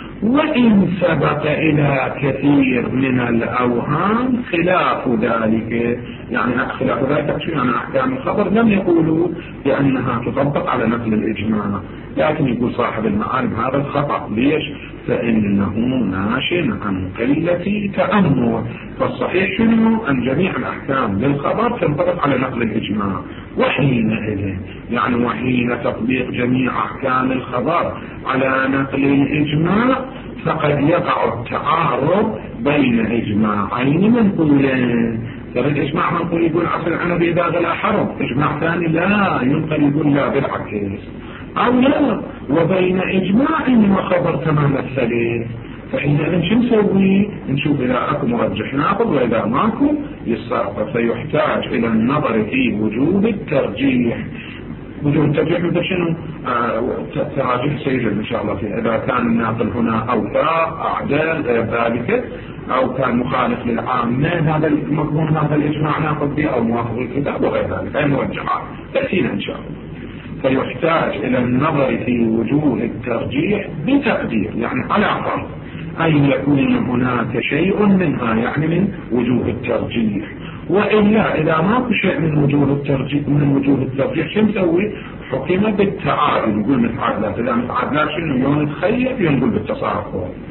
وإن سبق إلى كثير من الأوهام خلاف ذلك، يعني خلاف ذلك يعني أحكام الخبر لم يقولوا بأنها تطبق على نقل الإجماع، لكن يقول صاحب المعارف هذا الخطأ. ليش؟ فإنه ناش عن قلة تأمل. فالصحيح شنو؟ أن جميع الأحكام للخبر تنطبق على نقل الإجماع. وحينئذ يعني وحين تطبيق جميع أحكام الخبر على نقل الإجماع فقد يقع التعارض بين إجماعين منقولين. ترى الإجماع منقول يقول عسل العنب إذا غلا حرب، إجماع ثاني لا ينقل يقول لا بالعكس، أو لا وبين إجماع وخبر كما مثله. فحينئذ شو نسوي؟ نشوف إذا أكو مرجح ناخذ وإذا ماكو يساقط. فيحتاج إلى النظر في وجوب الترجيح. وجوب الترجيح مثل شنو؟ آه تراجيح سيجد إن شاء الله فيه. إذا كان الناقل هنا أوثاق أعدال ذلك، أو كان مخالف للعامة هذا المضمون هذا الإجماع ناخذ به، أو موافق الكتاب وغير ذلك، أي مرجحات تأتينا إن شاء الله. فيحتاج إلى النظر في وجوه الترجيح بتقدير، يعني على فرض أن يكون هناك شيء منها، يعني من وجوه الترجيح. وإلا إذا ما في شيء من وجوه الترجيح من وجوه الترجيح شو نسوي؟ حكم بالتعادل. نقول متعادلات، إذا متعادلات شنو؟ يوم نتخيل ينقل بالتصارف.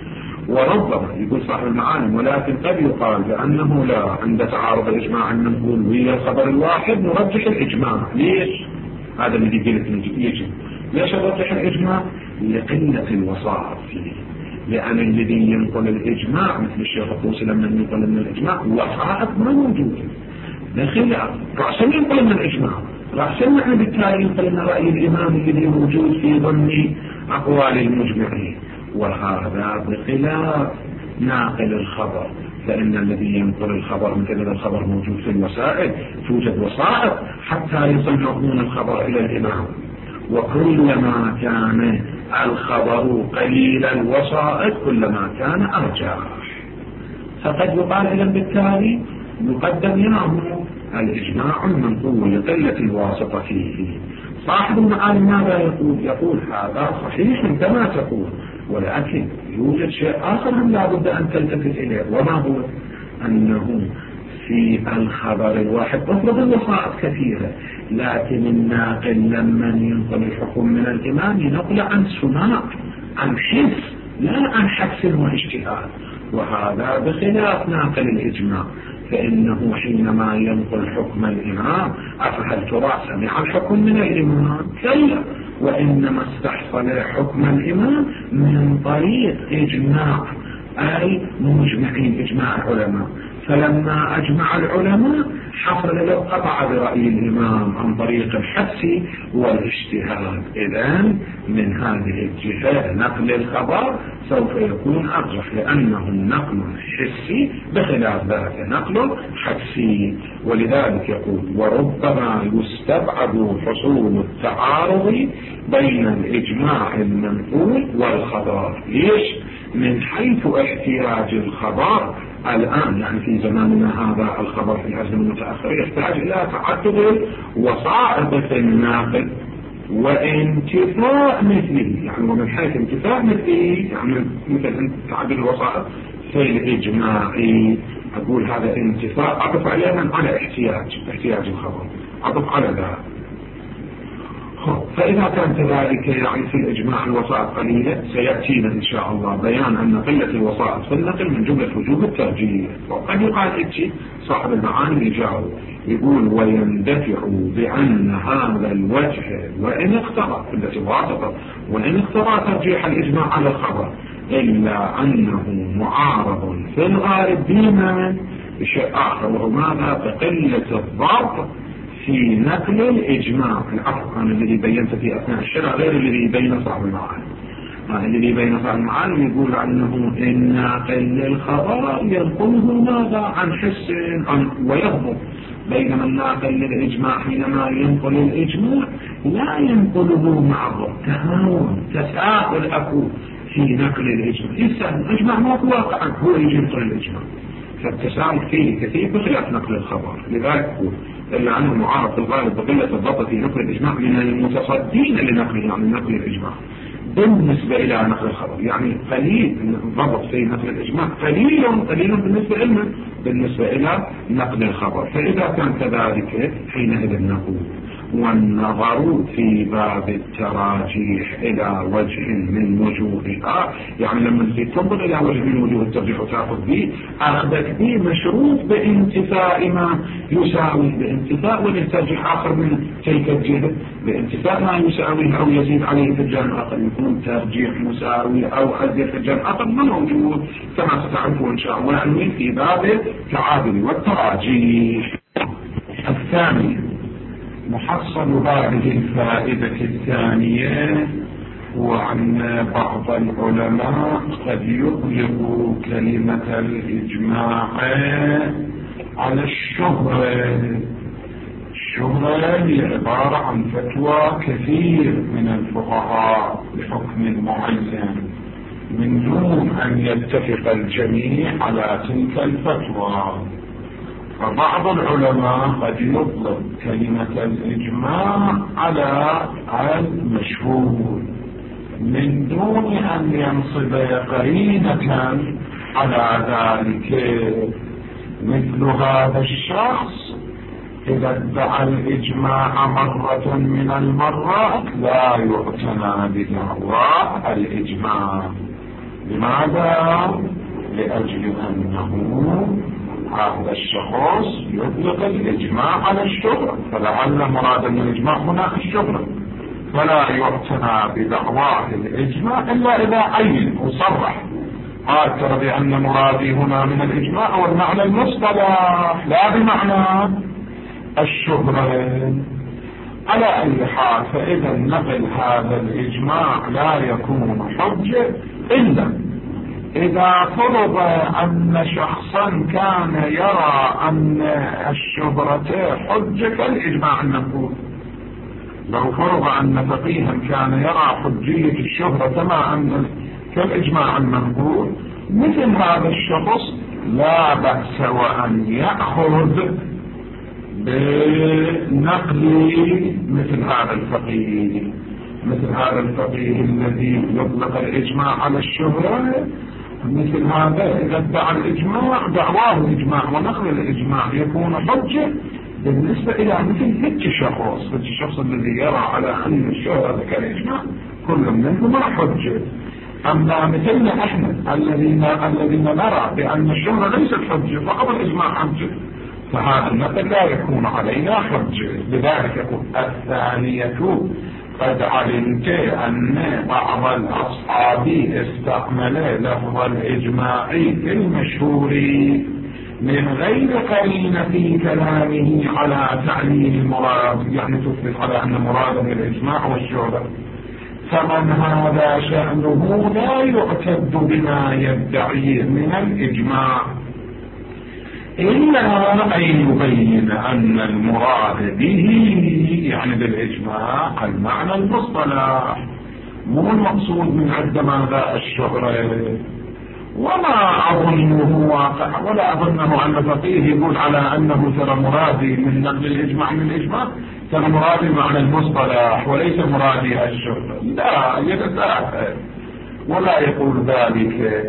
وربما يقول صاحب المعاني ولكن قد يقال بأنه لا، عند تعارض الإجماع أن نقول ويا الخبر الواحد نرجح الإجماع. ليش؟ هذا اللي قلت يجي. ليش نرجح الإجماع؟ لقلة الوساط فيه، لأن الذي ينقل الإجماع مثل الشيخ الطوسي لما ينقل من الإجماع وسائط ما موجود بخلاف رأسا ينقل من الإجماع، رأسا نحن بالتالي ينقل من رأي الإمام الذي موجود في ضمن أقوال المجمعين، وهذا بخلاف ناقل الخبر. فإن الذي ينقل الخبر من كذا الخبر موجود في الوسائل، توجد وسائط حتى يصنعون الخبر إلى الإمام، وكلما كان الخبر قليل الوسائط كلما كان أرجح. فقد يقال إذن بالتالي يقدم له الإجماع المنقول لقلة الواسطة فيه. صاحب المعاني ماذا يقول؟ يقول هذا صحيح كما تقول، ولكن يوجد شيء آخر هم لا بد أن تلتفت إليه، وما هو؟ أنه في الخبر الواحد أفرض الوسائط كثيرة، لكن الناقل لما ينقل الحكم من الإمام ينقل عن سماع، عن حس، لا عن حدس واجتهاد، وهذا بخلاف ناقل الإجماع. فإنه حينما ينقل حكم الإمام أفهل ترى سمع الحكم من الإمام؟ كلا، وإنما استحصل حكم الإمام من طريق إجماع، أي مجمعين إجماع العلماء. فلما أجمع العلماء حصل له قطع برأي الإمام عن طريق الحدس والاجتهاد. إذن من هذه الجهة نقل الخبر سوف يكون أرجح، لأنه نقل حسي بخلاف ذلك نقل حدسي. ولذلك يقول وربما يستبعد حصول التعارض بين الإجماع المنقول والخبر. ليش؟ من حيث احتياج الخبر الآن، يعني في زماننا هذا الخبر في العصر المتأخر يحتاج إلى تعدد وسائط في الناقل وانتفاء مثله، يعني ومن حيث انتفاء مثله يعني مثل تعدد الوسائط في الإجماع. أقول هذا انتفاء أضف عليه من على احتياج احتياج الخبر، أضف على ذلك. فإذا كان كذلك يعني في الإجماع الوسائط قليلة، سيأتينا إن شاء الله بيان أن قلة الوسائط في النقل من جملة وجوب الترجيح. وقد يقال إتشي صاحب المعاني يجاوب يقول ويندفع بأن هذا الوجه وإن اقتضى قلة الواسطة وإن اقتضى ترجيح الإجماع على الخبر، إلا أنه معارض في الغالب ديما بشيء آخر، وهو ماذا؟ بقلة الضبط في نقل الإجماع. العفو عن الذي بينت في أثناء الشرع غير الذي بين صاحب المعاني. الذي بين صاحب المعاني يقول عنه إن ناقل الخبر ينقله ماذا؟ عن حس ويضبط، بينما الناقل للإجماع حينما ينقل الإجماع لا ينقله مع الضبط، تهاون تساهل أكو في نقل الإجماع. إنسان الإجماع ما هو واقعا، هو يجي ينقل الإجماع، فالتساهل فيه كثير بخلاف نقل الخبر. لذلك هو إلا أنه معارض في الغالب بقلة الضبط في نقل الإجماع من المتصدين لنقل يعني نقل الإجماع بالنسبة إلى نقل الخبر، يعني قليل الضبط في نقل الإجماع، قليل قليل بالنسبة إلنا بالنسبة إلى نقل الخبر. فإذا كان كذلك حينئذ نقول والنظر في باب التراجيح إلى وجه من وجوهها، يعني لما تنظر إلى وجه من وجوه الترجيح وتأخذ به أخذك به مشروط بانتفاء ما يساوي، بانتفاء والترجيح آخر من تلك الجهة بانتفاء ما يساويه أو يزيد عليه في الجانب الآخر، يكون ترجيح مساوي أو أزيد في الجانب الآخر ما موجود كما ستعرفون إن شاء الله يعني في باب التعادل والتراجيح. الثاني محصل هذه الفائدة الثانية وأن بعض العلماء قد يطلق كلمة الإجماع على الشهرة. الشهرة هي عبارة عن فتوى كثير من الفقهاء بحكم معين من دون أن يتفق الجميع على تلك الفتوى. فبعض العلماء قد يطلق كلمة الإجماع على المشهور من دون أن ينصب قرينة على ذلك. مثل هذا الشخص إذا ادعى الإجماع مرة من المرات لا يعتنى بدعوى الإجماع. لماذا؟ لأجل أنه هذا الشخص يطلق الإجماع على الشهرة، فلعل مراد من الإجماع هنا الشهرة، فلا يعتنى بدعواه الإجماع إلا إذا عين وصرح قال ترى بأن مرادي هنا من الإجماع والمعنى المصطلح لا بمعنى الشهرة. على أي حال فإذا نقل هذا الإجماع لا يكون حجة إلا إذا فرض أن شخصا كان يرى أن الشهرة حجة الإجماع المنقول، لو فرض أن فقيها كان يرى حجية الشهرة كما أن كالإجماع المنقول، مثل هذا الشخص لا بأس وأن يأخذ بنقل مثل هذا الفقيه، مثل هذا الفقيه الذي يطلق الإجماع على الشهرة. مثل هذا إذا ادعى الإجماع دعواه الإجماع ونقل الإجماع يكون حجة بالنسبة إلى مثل هيك شخص، هيك الشخص الذي يرى على أن الشهرة كالإجماع كل منهما حجة. أما مثلنا احنا الذين الذين نرى بأن الشهرة ليست حجة فقط الإجماع حجة، فهذا النقل لا يكون علينا حجة. لذلك يقول الثانية قد علمت أن بعض الأصحاب استعمل لفظ الإجماع في المشهور من غير قرين في كلامه على تعليل المراد، يعني تثبت على أن مراد الإجماع والشهرة، فمن هذا شأنه لا يعتد بما يدعي من الإجماع إلا أن يبين أن المراد به يعني بالإجماع المعنى المصطلح، مو المقصود من عند ماذا الشهرة. وما أظنه واقع، ولا أظنه أن فقيه يقول على أنه ترى مرادي من نقل الإجماع من الإجماع ترى مرادي معنى المصطلح وليس مرادي الشهرة، لا يتساهل ولا يقول ذلك.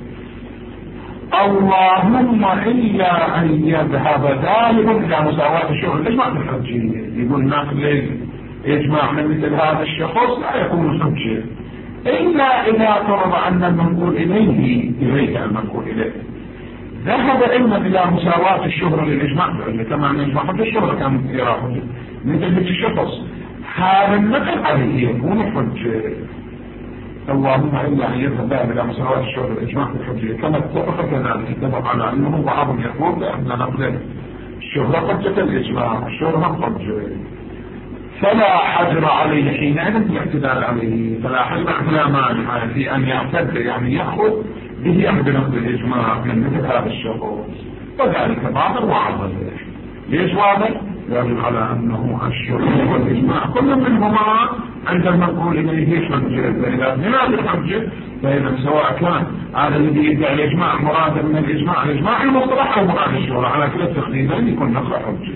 اللهم إلا أن يذهب ذلك إلى مساواة الشهرة الإجماع بالحجية، يقول نقل الإجماع من مثل هذا الشخص لا يكون حجة إلا إذا فرض أن المنقول إليه إليه المنقول إليه ذهب إما إلى مساواة الشهرة للإجماع، كما أن الإجماع حجة الشهرة كان يراه مثل هذا الشخص، هذا النقل عليه يكون حجة. اللهم إلا أن يذهب إلى مساواة الشهرة الإجماع بالحجة، كما اتفق كذلك اتفق على أنه بعضهم يقول بأن نقل الشهرة حجة الإجماع الشهرة حجة، فلا حجر عليه حينئذ بالاعتدال عليه، فلا حجر فلا مانع في أن يعتد يعني يأخذ به أحد نقل الإجماع من مثل هذا الشخص، وذلك بعض وعض. ليش واضح؟ يجب على أنه الشهرة والإجماع كل منهما عند المنقول إليه حجة، فإذا هنا بالحجة فإذا سواء كان هذا الذي يدعي الإجماع مرادا من الإجماع الإجماع المصطلح أو مراد الشهرة، على كلا التقديمين يكون نقل حجة.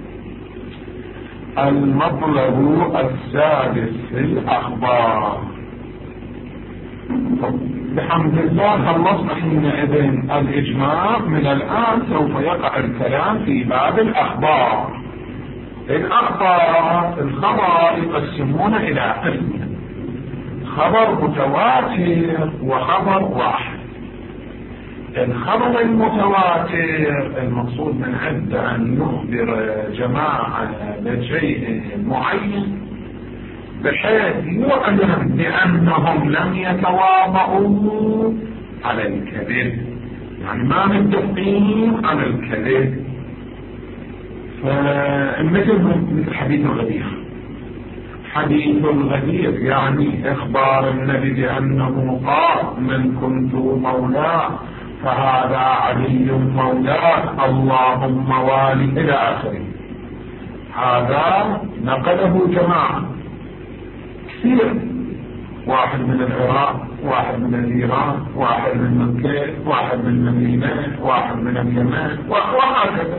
المطلب السادس في الأخبار. بحمد الله خلصنا حينئذ الإجماع، من الآن سوف يقع الكلام في باب الأخبار. الأخبار الخبر يقسمون إلى قسمين: خبر متواتر وخبر واحد. الخبر المتواتر المقصود من عند أن نخبر جماعة بشيء معين بحيث يعلم بأنهم لم يتواضعوا على الكذب، يعني ما متفقين على الكذب. فمثل مثل حديث الغدير، حديث الغدير يعني إخبار النبي بأنه قال من كنت مولاه فهذا علي مولاه اللهم والي إلى آخره. هذا نقله جماعة كثير، واحد من العراق، واحد من الإيران، واحد من مكة، واحد من المدينة، واحد من اليمن، وهكذا.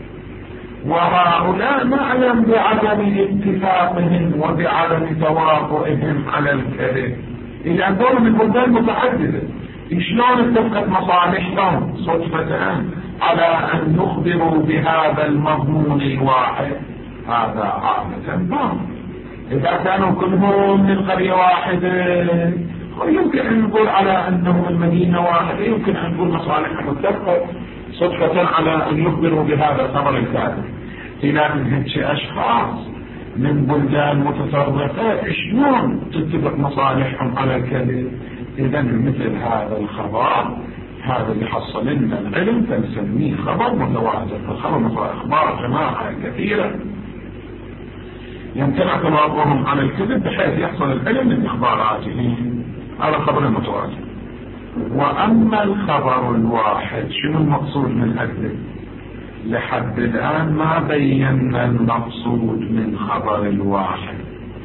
وهؤلاء نعلم بعدم اتفاقهم وبعدم توافقهم على الكذب، إذا دول من بلدان متعددة، شلون اتفقت مصالحهم صدفة على أن نخبروا بهذا المضمون الواحد؟ هذا عامة بعض. إذا كانوا كلهم من قرية واحدة يمكن أن نقول على أنهم المدينة واحدة، يمكن أن نقول مصالحهم متفقة صدفة على أن يخبروا بهذا الخبر الكاذب. إلى من هيك أشخاص من بلدان متفرقة شلون تتفق مصالحهم على الكذب؟ إذا مثل هذا الخبر هذا اللي حصل لنا العلم فنسميه خبر متواتر. فالخبر متواتر أخبار جماعة كثيرة يمتنع تواضعهم على الكذب بحيث يحصل العلم من إخباراتهم، هذا خبر متواتر. وأما الخبر الواحد شنو المقصود من أجله؟ لحد الآن ما بينا المقصود من خبر الواحد.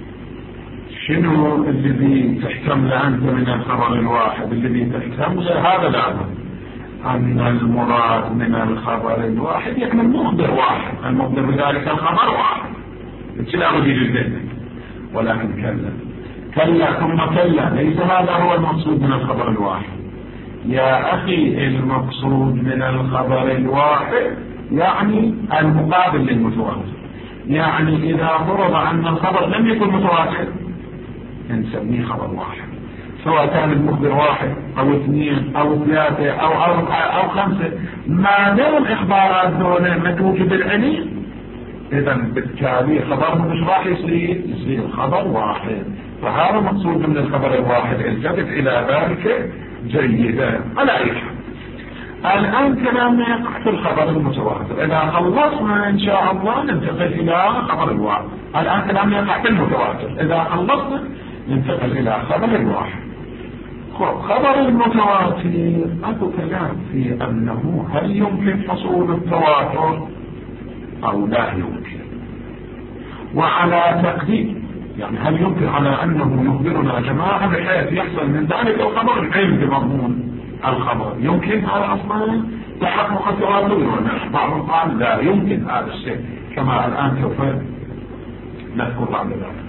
شنو الذي تحتمله أنت من الخبر الواحد؟ الذي تحتمله هذا لازم أن المراد من الخبر الواحد يعني المخبر واحد، المخبر بذلك الخبر واحد. لا أريد الذهن ولكن كلا كلا ثم كلا، ليس هذا هو المقصود من الخبر الواحد يا أخي. المقصود من الخبر الواحد يعني المقابل للمتواتر. يعني إذا فرض أن الخبر لم يكن متواتر نسميه خبر واحد، سواء كان المخبر واحد أو اثنين أو ثلاثة أو أربعة أو خمسة، ما دام الإخبارات دون متوجة بالعلم إذا بالتالي خبرهم مش راح يصير يصير خبر واحد. فهذا مقصود من الخبر الواحد، التفت إلى ذلك جيدا. على أي حال الآن كلامنا يقع في الخبر المتواتر، إذا خلصنا إن شاء الله ننتقل إلى خبر الواحد. الآن كلامنا يقع في المتواتر، إذا خلصنا ننتقل إلى خبر الواحد. خبر المتواتر أكو كلام في أنه هل يمكن حصول التواتر أو لا يمكن، وعلى تقدير يعني هل يمكن على أنه يخبرنا جماعة بحيث يحصل من ذلك الخبر العلم بمضمون الخبر. يمكن هذا أصلا تحقق التواتر، بعضهم قال لا يمكن هذا الشيء كما الآن سوف نذكر بعد ذلك.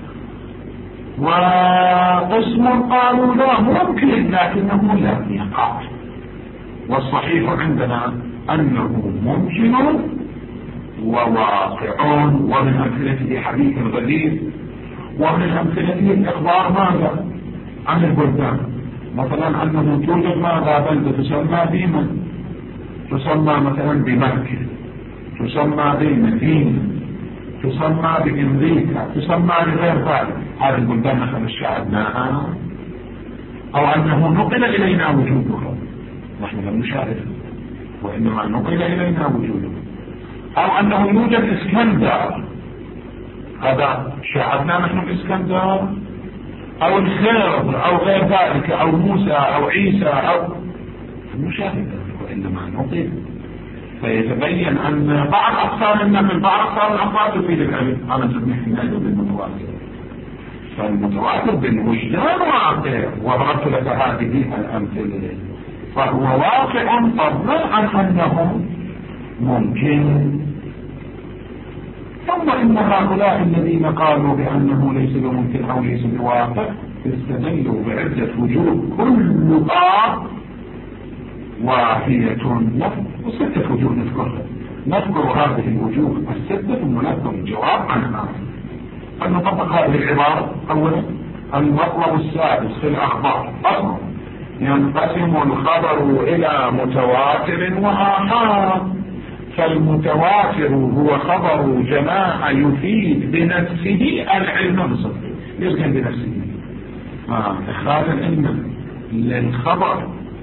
وقسم قالوا لا ممكن لكنه لا يقع، والصحيح عندنا أنه ممكن وواقع. ومن أمثلته حديث الغدير، ومن أمثلته الإخبار ماذا عن البلدان، مثلا أنه توجد ماذا بلدة تسمى بمن، تسمى مثلا بمكة، تسمى بالمدينة، تسمى بأمريكا، تسمى بغير ذلك. هذه البلدان مثلا شاهدناها، أو أنه نقل إلينا وجودها، نحن لم نشاهده وإنما نقل إلينا وجوده. أو أنه يوجد اسكندر، هذا شاهدنا نحن الاسكندر، أو الخير أو غير ذلك، أو موسى أو عيسى، أو نشاهده وإنما نقل. فيتبين أن بعض أقسام النقل بعض أقسام الأخبار تفيد العلم، هذا نسميه العلم بالمتواتر. فالمتواتر بالوجدان واقع، وضربت لك هذه الأمثلة، فهو واقع فضلا عن أنه ممكن. ثم إن هؤلاء الذين قالوا بأنه ليس بممكن أو ليس بواقع استدلوا بعدة وجوه كلها واهية، وستة وجوه نذكرها. نذكر هذه الوجوه الستة ثم نذكر الجواب عنها. أن نطبق هذه العبارة. أولا المطلب السادس في الأخبار أصلا ينقسم الخبر إلى متواتر وآحاد. فالمتواتر هو خبر جماعة يفيد بنفسه العلم بصدقه، يسكن بنفسه آه. إخراج العلم للخبر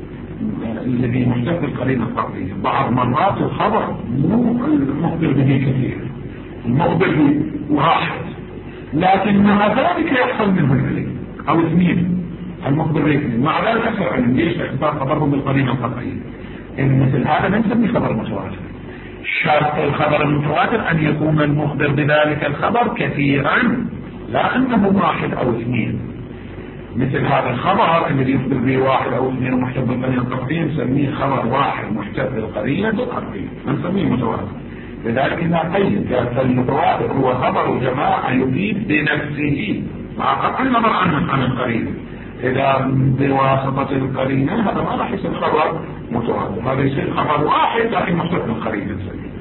الذي محتاج القرينة الطبيعية. بعض مرات الخبر مو المخبر به كثير، المخبر به واحد، لكن مع ذلك يحصل منه العلم أو اثنين، المخبر به اثنين، مع ذلك يحصل علم. ليش؟ اعتبار خبرهم بالقرينة الطبيعية. إن مثل هذا نسميه خبر متواتر. شرط الخبر المتواتر أن يكون المخبر بذلك الخبر كثيرا، لا أنه واحد أو اثنين. مثل هذا الخبر الذي يخبر به واحد أو اثنين ومحتوى بالقرينة الطبيعية نسميه خبر واحد محتوى بالقرينة الطبيعية، نسميه متواتر. لذلك إنها قيد المتواتر هو خبر جماعة يفيد بنفسه مع قطع النظر عنه عن القرينة. إذا بواسطة القرينة هذا ما راح يصير خبر متواتر، هذا يصير خبر واحد لكن محتوى بالقرينة.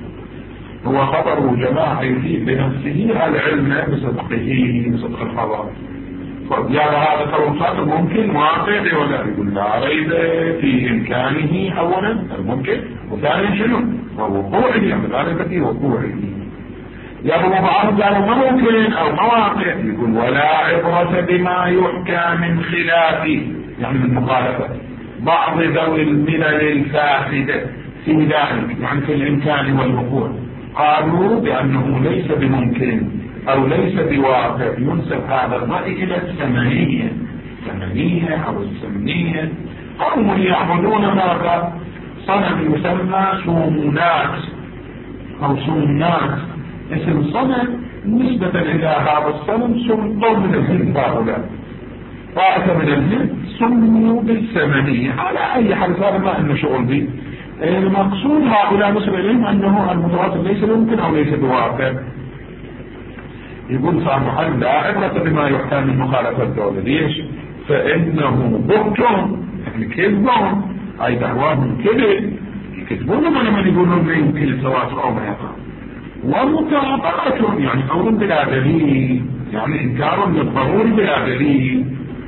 هو خبر جماعة يفيد بنفسه العلم بصدقه، بصدق الخبر. يعني هذا خبر متواتر ممكن واقع ولا يقول لا ريب في إمكانه أولا الممكن، وثانيا شنو؟ ووقوعه، يعني لا ريب في وقوعه. يقول بعضهم قالوا ما ممكن أو مواقع، يقول ولا عبرة بما يحكى من خلافه، يعني من مخالفة بعض ذوي الملل الفاسدة في ذلك، يعني في الإمكان والوقوع. قالوا بأنه ليس بممكن أو ليس بواقع، ينسب هذا الرأي إلى الثمانية الثمانية أو السمنية، قوم يعبدون ماذا؟ صنم يسمى سومنات أو سومنات، اسم صنم نسبة إلى هذا الصنم سموا من الهند هؤلاء، طائفة من الهند سموا بالسمنية. على أي حال هذا ما أنه شغل به. المقصود هؤلاء نسبة إليهم أنه المتواتر ليس ممكن أو ليس بواقع. يقول صاحب حل لا عبرة بما يحتى من مخالفة الدولة. ليش؟ فإنه بهتهم يعني كذبهم، أي دعواهم كذب، يكذبونهم لما يقولون لا يمكن التواتر أو ما يقع، ومكابرتهم يعني قول بلا دليل، يعني إنكار للضروري بلا دليل.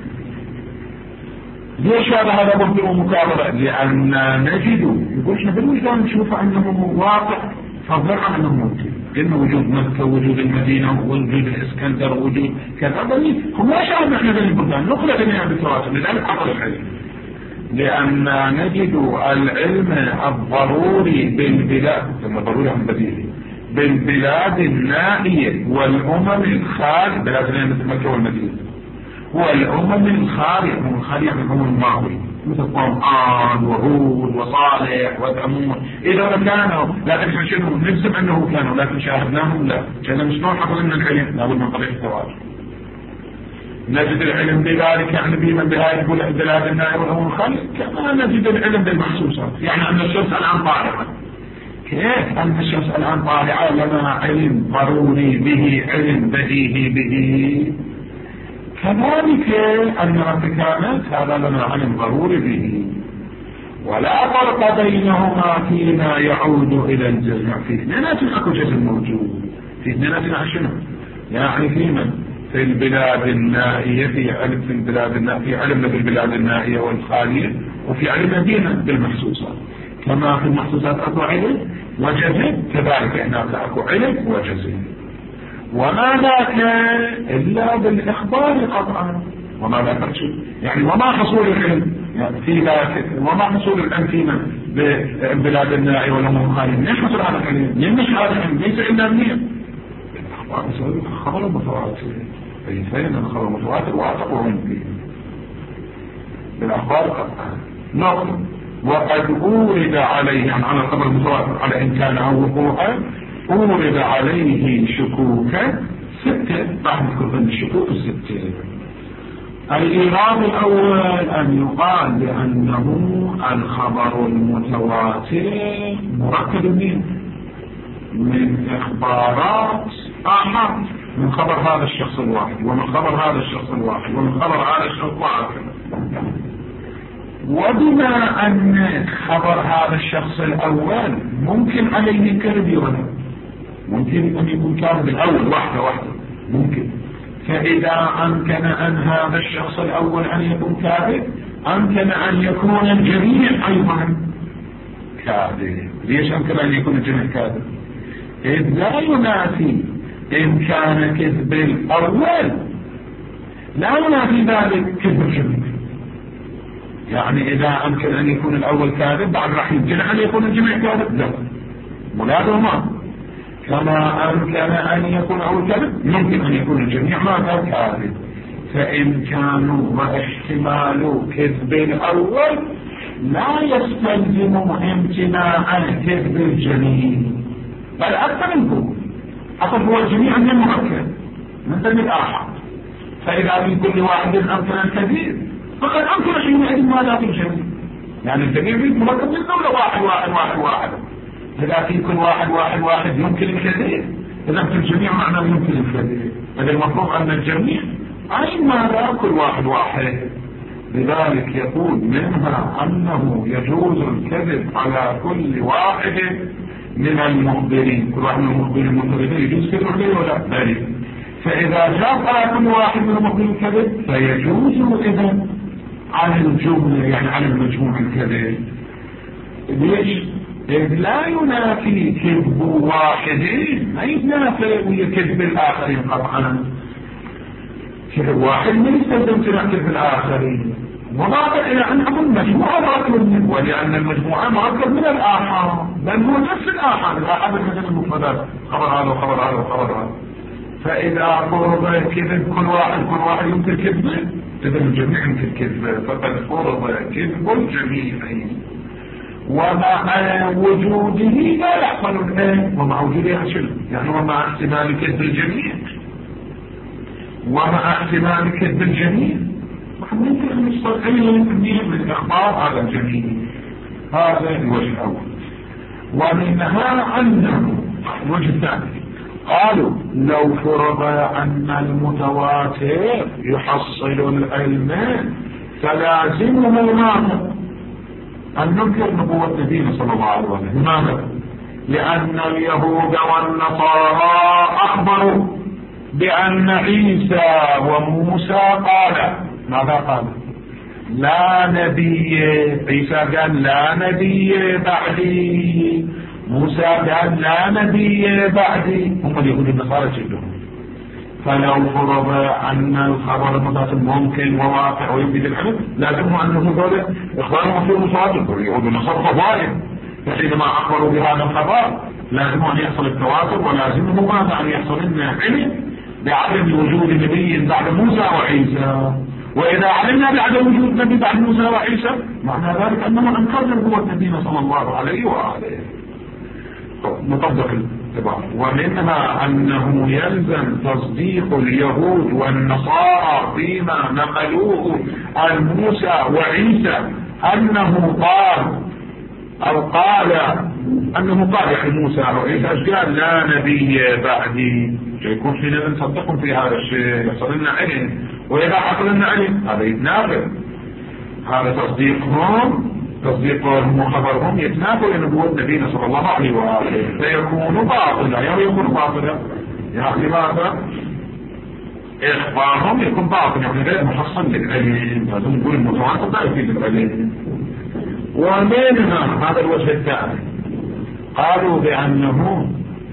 ليش هذا هذا مبدئ مكابرة؟ لأن نجد يقول احنا بالوجدان نشوف أنه واقع فضل عن أنه ممكن، إن وجود مكة ووجود المدينة ووجود الإسكندر ووجود كذا دليل. هم لا شاهد احنا ذلك البلدان نقل جميعا بالتواتر، لذلك حصل العلم. لأن نجد العلم الضروري بالبلاد، ثم ضروري عن بديهي، بالبلاد النائية والأمم الخارج، بلاد مثل مكة والمدينة، والأمم الخارج من الخارج من الأمم الماضية مثل قوم عاد وهود وصالح وثمود، إذا كانوا لكن احنا شنو نجزم أنه كانوا لكن شاهدناهم لا، كذا مش نوع حصل لنا العلم لابد من طريق التواتر. نجد العلم بذلك يعني بمن بهاي يقول البلاد النائية والأمم الخارج، كما نجد العلم بالمحسوسات، يعني أن الشمس الآن طالعة. كيف أن الشمس الآن طالعة لنا علم ضروري به، علم بديهي به؟ كذلك أن ارتكابات هذا لنا علم ضروري به، ولا فرق بينهما فيما يعود إلى الجزء. في اثنينات أكو جزء موجود، في اثنينات عشنا يعني في من في البلاد النائية، في علم في البلاد النائية، في علم بالبلاد النائية والخالية، وفي علم مدينة بالمحسوسات. كما في المحسوسات أكو علم وجزء، كذلك هناك أكو علم وجزء. وما ذاك إلا بالإخبار قطعا، وما ذاك يعني وما حصول العلم يعني في ذاك، وما حصول العلم فينا ببلاد النائية والأمم الخارجية. ليش حصل هذا العلم؟ ليش هذا العلم ليس إلا منين؟ الأخبار خبر متواتر، أي فين الخبر متواتر وأعتقهم فيه بالأخبار قطعا. نقل وقد أورد عليه يعني على الخبر المتواتر على إن كان أو وقوعا أورد عليه شكوكا ستة، راح نذكر من الشكوك الستة. الإيراد الأول أن يقال بأنه الخبر المتواتر مركب من من إخبارات آحاد، من خبر هذا الشخص الواحد ومن خبر هذا الشخص الواحد ومن خبر هذا الشخص الواحد. وبما أن خبر هذا الشخص الأول ممكن عليه كذب ولا ممكن أن يكون كاذب الأول واحدة واحدة ممكن، فإذا أمكن أن هذا الشخص الأول أن يكون كاذب أمكن أن يكون الجميع أيضا كاذب. ليش أمكن أن يكون الجميع كاذب؟ إذ لا ينافي إن كان كذب الأول لا ينافي ذلك كذب الجميع. يعني إذا أمكن أن يكون الأول كاذب بعد راح يمكن أن يكون الجميع كاذب؟ لا، ملازمة. كما أمكن أن يكون أول كذب ممكن أن يكون الجميع ما كاذب. فإن كانوا واحتمال كذب الأول لا يستلزم امتناع كذب الجميع، بل أكثر منكم أصل هو الجميع من المؤكد مثل الآحاد. فإذا من كل واحد أمكن الكذب فقد أمكن حينئذ ما لا الجميع، يعني الجميع مركب من دولة واحد واحد واحد واحد. إذا في كل واحد واحد واحد يمكن الكذب، إذا في الجميع معناه يمكن الكذب، إذا المفروض أن الجميع أي ماذا كل واحد واحد. لذلك يقول منها أنه يجوز الكذب على كل واحد من المخبرين، كل واحد من المخبرين المنفردين يجوز كذب عليه ولا بل. فإذا جاء على كل واحد من المخبرين الكذب فيجوز إذن على الجملة يعني على المجموع الكذب. ليش؟ لا ينافي كذب واحدين، ما ينافي كذب الآخرين قطعا. كذب واحد ما يستلزم كذب الآخرين، وضاف إلى أنه المجموعة مركب منه، ولأن المجموعة مركب من الآحاد، بل هو نفس الآحاد، الآحاد مثل المفردات خبر هذا وخبر هذا وخبر هذا. فإذا فرض كذب كل واحد كل واحد يمكن كذبه، إذا الجميع يمكن كذبه، فقد فرض كذب الجميع، ومع وجوده لا يحصل العلم، ومع وجوده يحصل يعني ومع احتمال كذب الجميع ومع احتمال كذب الجميع ممكن ان يحصل علم من الاخبار هذا الجميع. هذا الوجه الاول. ومنها انه الوجه الثاني قالوا لو فرض ان المتواتر يحصل العلم فلازمه ماذا؟ أن ننكر نبوة نبينا صلى الله عليه وسلم. لماذا؟ لأن اليهود والنصارى أخبروا بأن عيسى وموسى قال ماذا قال؟ لا نبي. عيسى قال لا نبي بعدي، موسى قال لا نبي بعدي. هم اليهود والنصارى جدهم. فلو فرض أن الخبر المتواتر ممكن وواقع ويمكن العلم لازمه أنه هذول إخوانهم في المتواتر يقولون النصارى فضائل، فحينما أخبروا بهذا الخبر لازمه أن يحصل التواتر، ولازمه ماذا؟ أن يحصل لنا علم بعدم وجود نبي بعد موسى وعيسى. وإذا علمنا بعدم وجود نبي بعد موسى وعيسى معنى ذلك أنه أنكرنا نبوة نبينا صلى الله عليه وآله. مطبق الاتباع. ومنها أنه يلزم تصديق اليهود والنصارى فيما نقلوه عن موسى وعيسى أنه قال أو قال أنه قال يعني موسى وعيسى قال لا نبي بعدي، يكون فينا نصدقهم في هذا الشيء، يحصل لنا علم. وإذا حصل لنا علم هذا يتنافر، هذا تصديقهم تصديقهم وخبرهم يتنافر لنبوة نبينا صلى الله عليه وآله، فيكون باطلا. يعني يكون باطلا يعني ماذا؟ إخبارهم يكون باطلا، يعني غير محصن للعلم. لازم نقول المتواتر لا يفيد العلم. ومنها هذا الوجه الثاني قالوا بأنه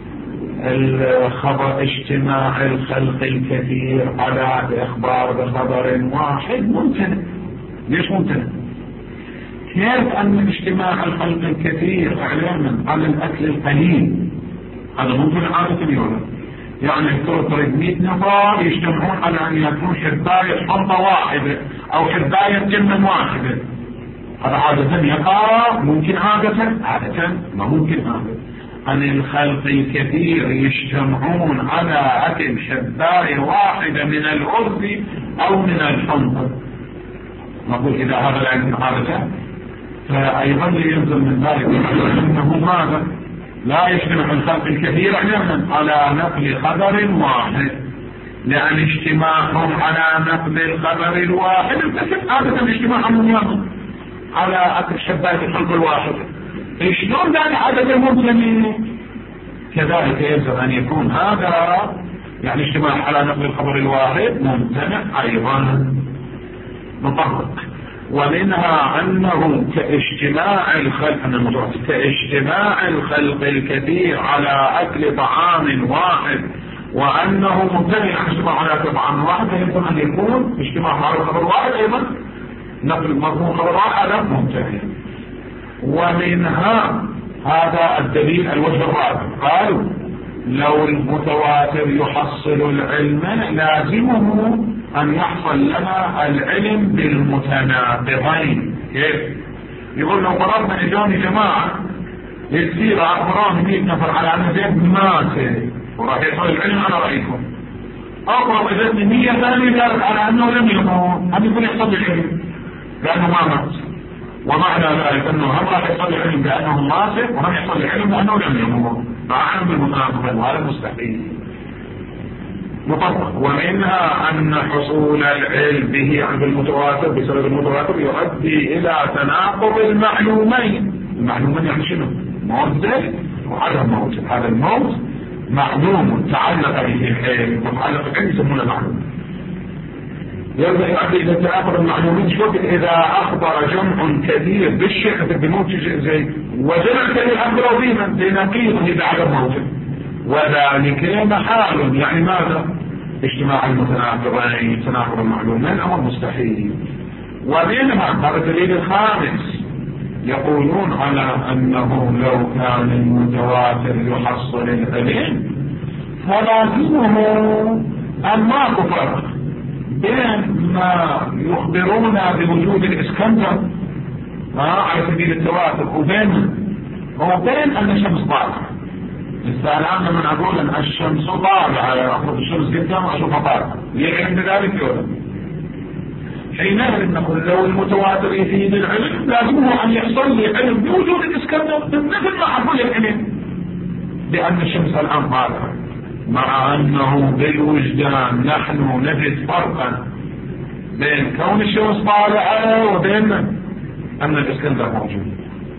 الخبر اجتماع الخلق الكثير على الإخبار بخبر واحد ممتنع. ليش ممتنع؟ كيف أن اجتماع الخلق الكثير اعلاما على الأكل القليل هذا ممكن عادة اليوم؟ يعني تريد مئة نفر يجتمعون على أن يكون حباية حنطة واحدة أو حباية جنة واحدة، هذا عادة يقع؟ ممكن عادة؟ عادة ما ممكن عادة. أن الخلق الكثير يجتمعون على أكل حباية واحدة من الأرز أو من الحنطة، نقول إذا هذا لا يمكن عادة، فأيضا يلزم من ذلك أنه ماذا؟ لا يجتمع الخلق الكثير على نقل خبر واحد، لأن اجتماعهم على نقل الخبر الواحد عادة اجتماعهم على أكل حباية الخلق الواحد. شلون ذلك عادة ممكن؟ كذلك يلزم أن يكون هذا يعني اجتماع على نقل الخبر الواحد ممتنع أيضا مطبق. ومنها أنه كاجتماع الخلق كاجتماع الخلق الكثير على أكل طعام واحد، وأنه ممتنع عن اجتماع على أكل طعام واحد، فيمكن أن يكون اجتماع على خبر واحد أيضا نقل مضمون خبر واحد هذا ممتنع. ومنها هذا الدليل الوجه الرابع قالوا لو المتواتر يحصل العلم لازمه أن يحصل لنا العلم بالمتناقضين. كيف؟ يقول لو فرضنا إجاني جماعة يصير أخبران مئة نفر على أن زيد مات وراح يحصل العلم على رأيكم، أقرب إذن مية ثانية قالت على أنه لم يموت، هم يكون يحصل العلم لأنه ما مات، ومعنى ذلك أنه هم راح يحصل العلم بأنه مات وهم يحصل العلم بأنه لم يموت، فعلم بالمتناقضين وهذا مستحيل مطبق. ومنها أن حصول العلم به عند المتواتر بسبب المتواتر يؤدي إلى تناقض المعلومين. المعلومين يعني شنو؟ موت وعدم موت. هذا الموت معلوم تعلق به العلم، وتعلق العلم يسمونه معلوم، يرجع يؤدي إلى تناقض المعلومين. شوف إذا أخبر جمع كثير بالشيء بموت زي وجمع كثير أخبروا بهما بنقيضه بعد موته، وذلك محال يعني ماذا؟ اجتماع المتناقضين تناقض المعلومين أمر مستحيل. ومنها هذا الدليل الخامس يقولون على أنه لو كان المتواتر يحصل العلم فلازمه أن ماكو فرق بين ما يخبرونا بوجود الإسكندر على سبيل التواتر وبين وبين أن الشمس طالعة. لسه الآن لما نقول أن الشمس طالعة أخذ الشمس قدام وأشوفها طالعة ليه عند ذلك يوم حينئذ نقول لو المتواتر يفيد العلم لازمه أن يحصل لي علم بوجود الإسكندر مثل ما أقول العلم لأن الشمس الآن طالعة، مع أنه بالوجدان نحن نجد فرقا بين كون الشمس طالعة وبين أن الإسكندر موجود.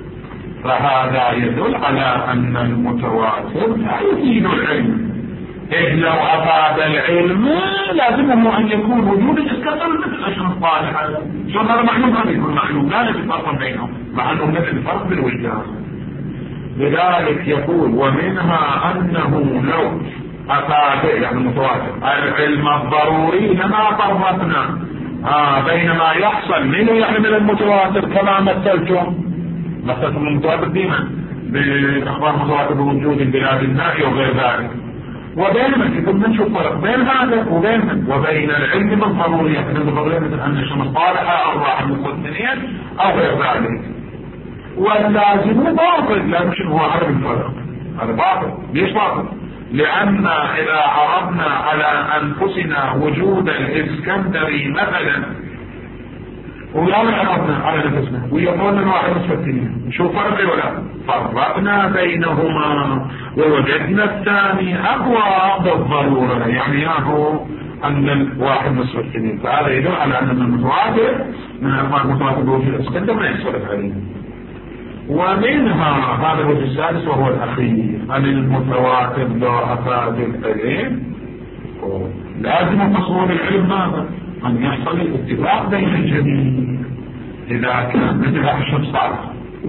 فهذا يدل على أن المتواتر لا يفيد العلم، إذ لو أفاد العلم لازمه أن يكون وجود الإسكندر مثل الشمس طالعة. شو هذا معلوم؟ هذا يكون معلوم، لا نجد فرقا بينهم مع أنه نجد فرق بالوجدان. لذلك يقول ومنها أنه لو أفاد يعني المتواتر العلم الضروري لما فرقنا آه بينما يحصل منه يحمل المتواتر كما مثلتم مثلتم المتواتر ديما بأخبار متواتر بوجود البلاد النائية وغير ذلك، وبينما يكون نشوف فرق بين هذا وبين وبين العلم بالضروري يحمل الضروري مثل أن الشمس طالعة أو واحد من الاثنين أو غير ذلك. واللازم باطل، لا مش هو عرب الفرق، هذا باطل. ليش باطل؟ لأن إذا عرضنا على أنفسنا وجود الإسكندري مثلا ولا عرضنا على نفسنا ويقولنا الواحد مستثنين نشوف فرق ولا فرقنا بينهما ووجدنا الثاني أقوى بالضرورة، يعني هو أن الواحد مستثنين. فهذا يدل على أن المتواتر من أنواع المتواتر بوجود الإسكندر ما يحصل عليه. ومنها هذا الوجه السادس وهو الأخير أن المتواتر لا أفاد العلم لازم حصول العلم ماذا؟ أن يحصل الاتفاق بين الجميع إذا كان مثل الشمس طالعة.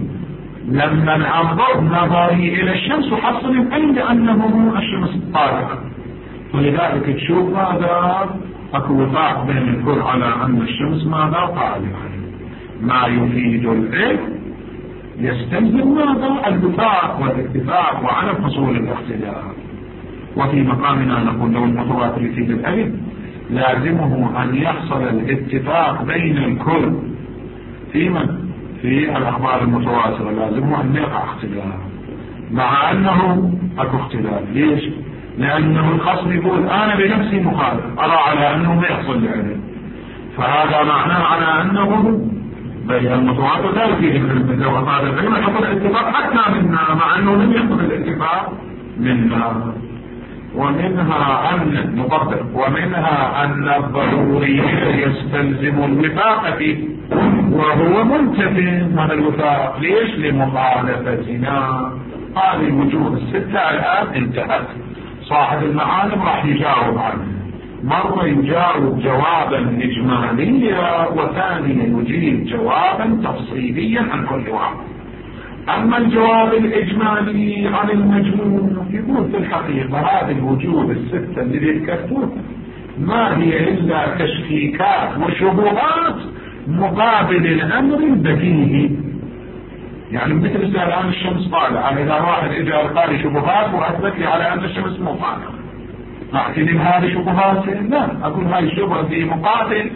لما ننظر نظري إلى الشمس وحصل العلم لأنه الشمس طالعة، ولذلك تشوف هذا أكو وفاق بين الكل على أن الشمس ماذا طالعة. ما يفيد العلم يستلزم ماذا؟ الوفاق والاتفاق وعدم حصول الاختلاف. وفي مقامنا نقول لو المتواتر يفيد العلم لازمه أن يحصل الاتفاق بين الكل في من؟ في الأخبار المتواترة لازمه أن يقع اختلاف، مع أنه أكو اختلاف. ليش؟ لأنه الخصم يقول أنا بنفسي مخالف أرى على أنه ما يحصل العلم، فهذا معناه على أنه بين المتواتر لا يفيد العلم. لو أفاد العلم حصل الاتفاق حتى منا مع أنه لم يحصل الاتفاق منا. ومنها أن نطبق ومنها أن الضروري يستلزم الوفاق فيه وهو منتفي من الوفاق. ليش؟ لمخالفتنا. هذه الوجوه الستة الآن انتهت. صاحب المعالم راح يجاوب عنه، مرة يجاوب جوابا إجماليا وثانيا يجيب جوابا تفصيليا عن كل واحد. أما الجواب الإجمالي عن المجموع يقول في الحقيقة هذه الوجوه الستة اللي ذكرتوها ما هي إلا تشكيكات وشبهات مقابل الأمر البديهي. يعني مثل الآن الشمس طالعة، إذا واحد إجا قال لي شبهات وأثبت لي على أن الشمس مو طالعة أعتني هذه شبهات؟ لا، أقول هذه الشبهة في مقابل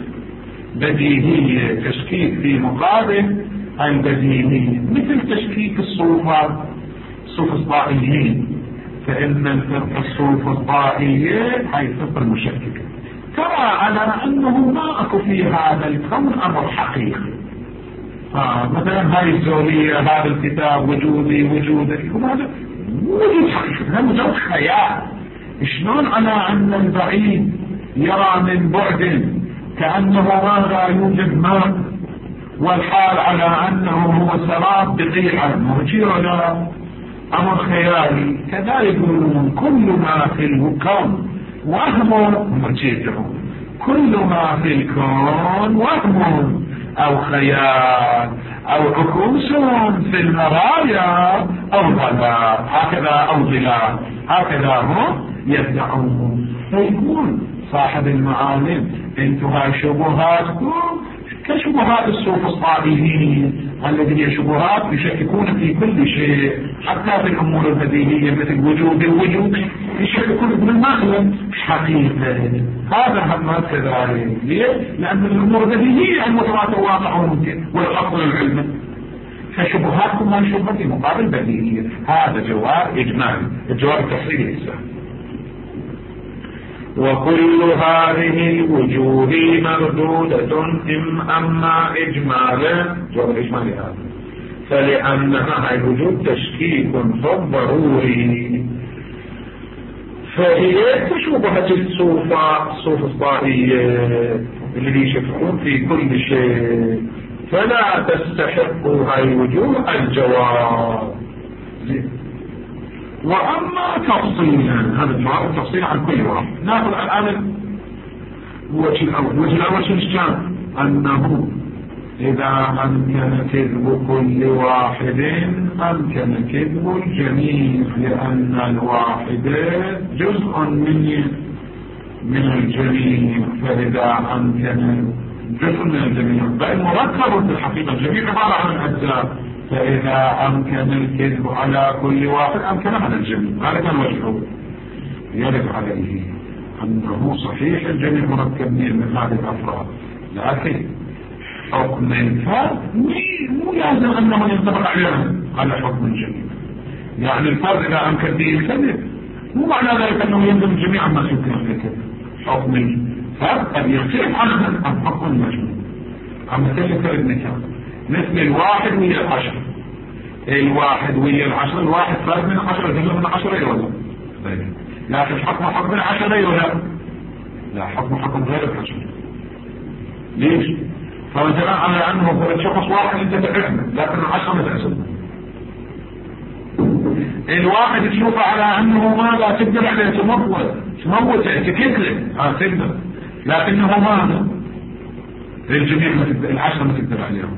بديهية، تشكيك في مقابل البديهية، مثل تشكيك الصوفات الصوف الضائيين. فإن الفرق الصوف الضائية هي الفرق المشككة ترى على أنه ما أكو في هذا الكون أمر حقيقي. آه مثلا هاي الزورية هذا الكتاب وجودي وجودك هذا وجود حقيقي، هذا مجرد خيال. شلون على أن البعيد يرى من بعد كأنه ما لا يوجد ماء والحال على أنه هو سراب بقيعة مرجع ولا أمر خيالي؟ كذلك يقولون كل ما في الكون وهم مرجع، كل ما في الكون وهم أو خيال أو عكوس في المرايا أو ضلال، هكذا أو ظلال، هكذا هم يدعون. فيقول صاحب المعالم انتم هاي شبهاتكم كشبهات السوفسطائيين الذين شبهات يشككون في كل شيء، حتى في الأمور البديهية مثل وجود الوجود يشككون بالمعنى حقيقة. هذا هم كذلك. ليه؟ لأن الأمور البديهية المتواتر واقع ممكن والأصل العلم، فشبهاتكم ما شبهة في مقابل بديهية. هذا جواب إجمالي. الجواب التفصيلي السهل. وكل هذه الوجوه مردودة إم أما إجمالا، جواب الإجمالي هذا، فلأنها الوجود تشكيك ضروري، فهي كشبهة الصوفة الصوفسطائية اللي يشككون في كل شيء، فلا تستحق هاي الوجوه الجواب. وأما تفصيلا، هذا الجواب التفصيل عن كل واحد. ناخذ الآن الوجه الأول. الوجه الأول شنو كان؟ أنه إذا أمكن كذب كل واحد أمكن كذب الجميع، لأن الواحد جزء من من الجميع، فإذا أمكن جزء من الجميع بل مركب في الحقيقة، الجميع عبارة عن أجزاء، فإذا أمكن الكذب على كل واحد أمكن على الجميع. هذا كان وجهه. يرد عليه أنه صحيح الجميع مركب من هذه الأفراد، لكن حكم الفرد مو لازم أنه ينطبق عليهم على حكم الجميع. يعني الفرد إذا أمكن به الكذب مو معنى ذلك أنه يلزم جميعا ما يمكن الكذب. حكم الفرد قد يختلف عنه عن حكم المجموع. أما مثل فرد مثال مثل الواحد ويا العشرة. الواحد ويا العشرة، الواحد فرد من عشرة، جزء من عشرة يولا، لكن حكم حكم العشرة يولا لا، حكم حكم غير العشرة. ليش؟ فمثلا على أنه شخص واحد أنت تعرفه لكن العشرة ما تعرفه. الواحد تشوفه على أنه ماذا تقدر عليه تموت تموت تكتله ها تقدر، لكنه ماذا الجميع العشرة ما تقدر عليهم.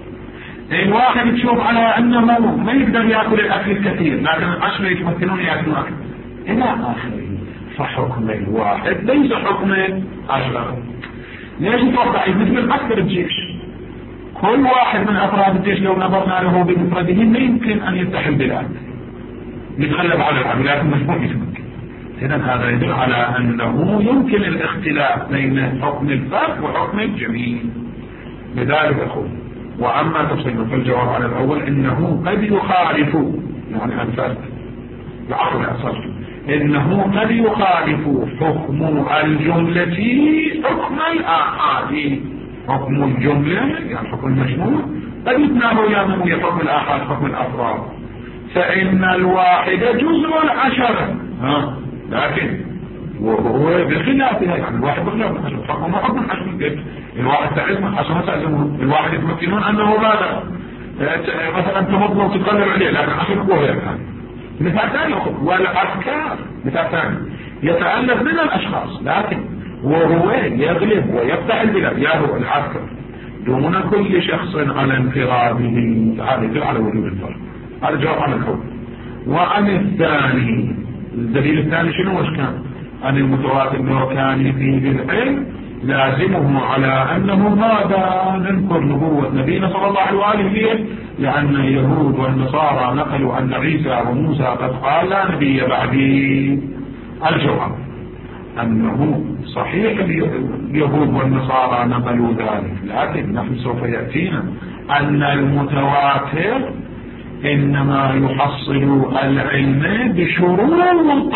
الواحد تشوف على أنه ما يقدر يأكل الأكل الكثير لكن العشرة يتمكنون يأكلون أكل إلى آخره. فحكم الواحد ليس حكم عشرة. ليش توضح؟ مثل أكثر الجيش، كل واحد من أفراد الجيش لو نظرنا له بمفرده ما يمكن أن يتحل بالأكل، يتغلب على العمل لكن مش ممكن. إذن هذا يدل على أنه يمكن الاختلاف بين حكم الفرد وحكم الجميع. لذلك أقول وأما تفصيل فالجواب على الأول إنه قد يخالف، يعني الفرد العقل أصلا إنه قد يخالف حكم الجملة حكم الآحاد. حكم الجملة يعني حكم المجموع قد يتناه يامه حكم الآحاد حكم الأفراد، فإن الواحد جزء العشرة ها، لكن وهو بخلافها، يعني الواحد بخلاف العشرة، حكم حكم العشرة. الواحد تعلم العشرة تعلمه، الواحد يتمكنون أنه ماذا مثلا تمضل وتتقلب عليه، لكن عشرة هو يفعل. مثال ثاني والأفكار، مثال ثاني يتألف من الأشخاص لكن وهو يغلب ويفتح البلاد يا هو العسكر دون كل شخص على انفراده. هذا يدل على وجود الفرق. هذا جواب عن الحكم. وعن الثاني، الدليل الثاني شنو وش كان؟ أن المتواتر لو كان فيه بالعلم لازمه على أنه ماذا ننكر نبوة نبينا صلى الله عليه وآله، لأن اليهود والنصارى نقلوا أن عيسى وموسى قد قال لا نبي بعدي. الجواب أنه صحيح اليهود والنصارى نقلوا ذلك، لكن نحن سوف يأتينا أن المتواتر إنما يحصل العلم بشروط،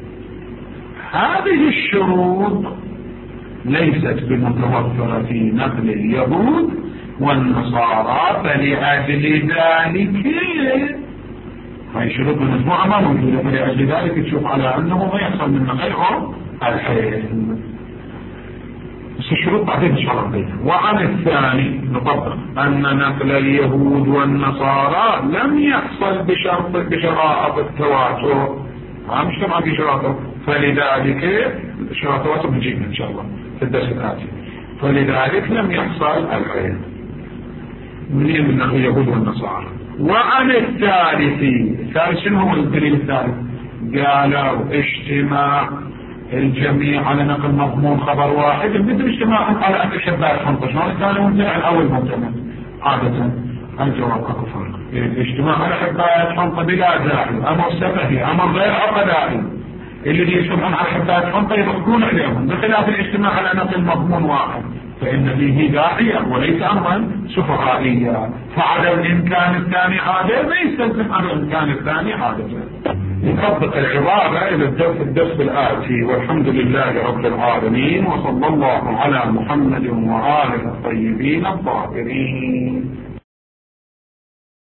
هذه الشروط ليست بمتوفرة في نقل اليهود والنصارى، فلأجل ذلك هاي شروط المجموعة ما موجودة، فلأجل ذلك تشوف على أنه ما يحصل من نقلهم الحلم. بس الشروط بعدين إن شاء الله بيها. وعن الثاني نطبق أن نقل اليهود والنصارى لم يحصل بشرط بشرائط التواتر، ما مش طبعا بشرائط، فلذلك شرائط التواتر بنجيبها إن شاء الله في الدرس الآتي. فلذلك لم يحصل العلم من نقل اليهود والنصارى. وعن الثالث، الثالث شنو هو الدليل الثالث؟ قالوا اجتماع الجميع على نقل مضمون خبر واحد مثل اجتماعهم على أن شباب حنطة شلون كان ممتنع الأول ممتنع عادة الجواب اكو فرق. الاجتماع على حباية حنطة بلا داعي أمر سفهي أمر غير عقدائي اللي يجتمعون على حباية حنطة يضحكون عليهم بخلاف الاجتماع على نقل مضمون واحد فإن فيه داعية وليس أمرا سفهائيا. فعدم الإمكان الثاني عادة ما يستلزم عدم الإمكان الثاني عادة. نطبق العبارة إلى الدرس الدرس الآتي والحمد لله رب العالمين وصلى الله على محمد وآله الطيبين الطاهرين.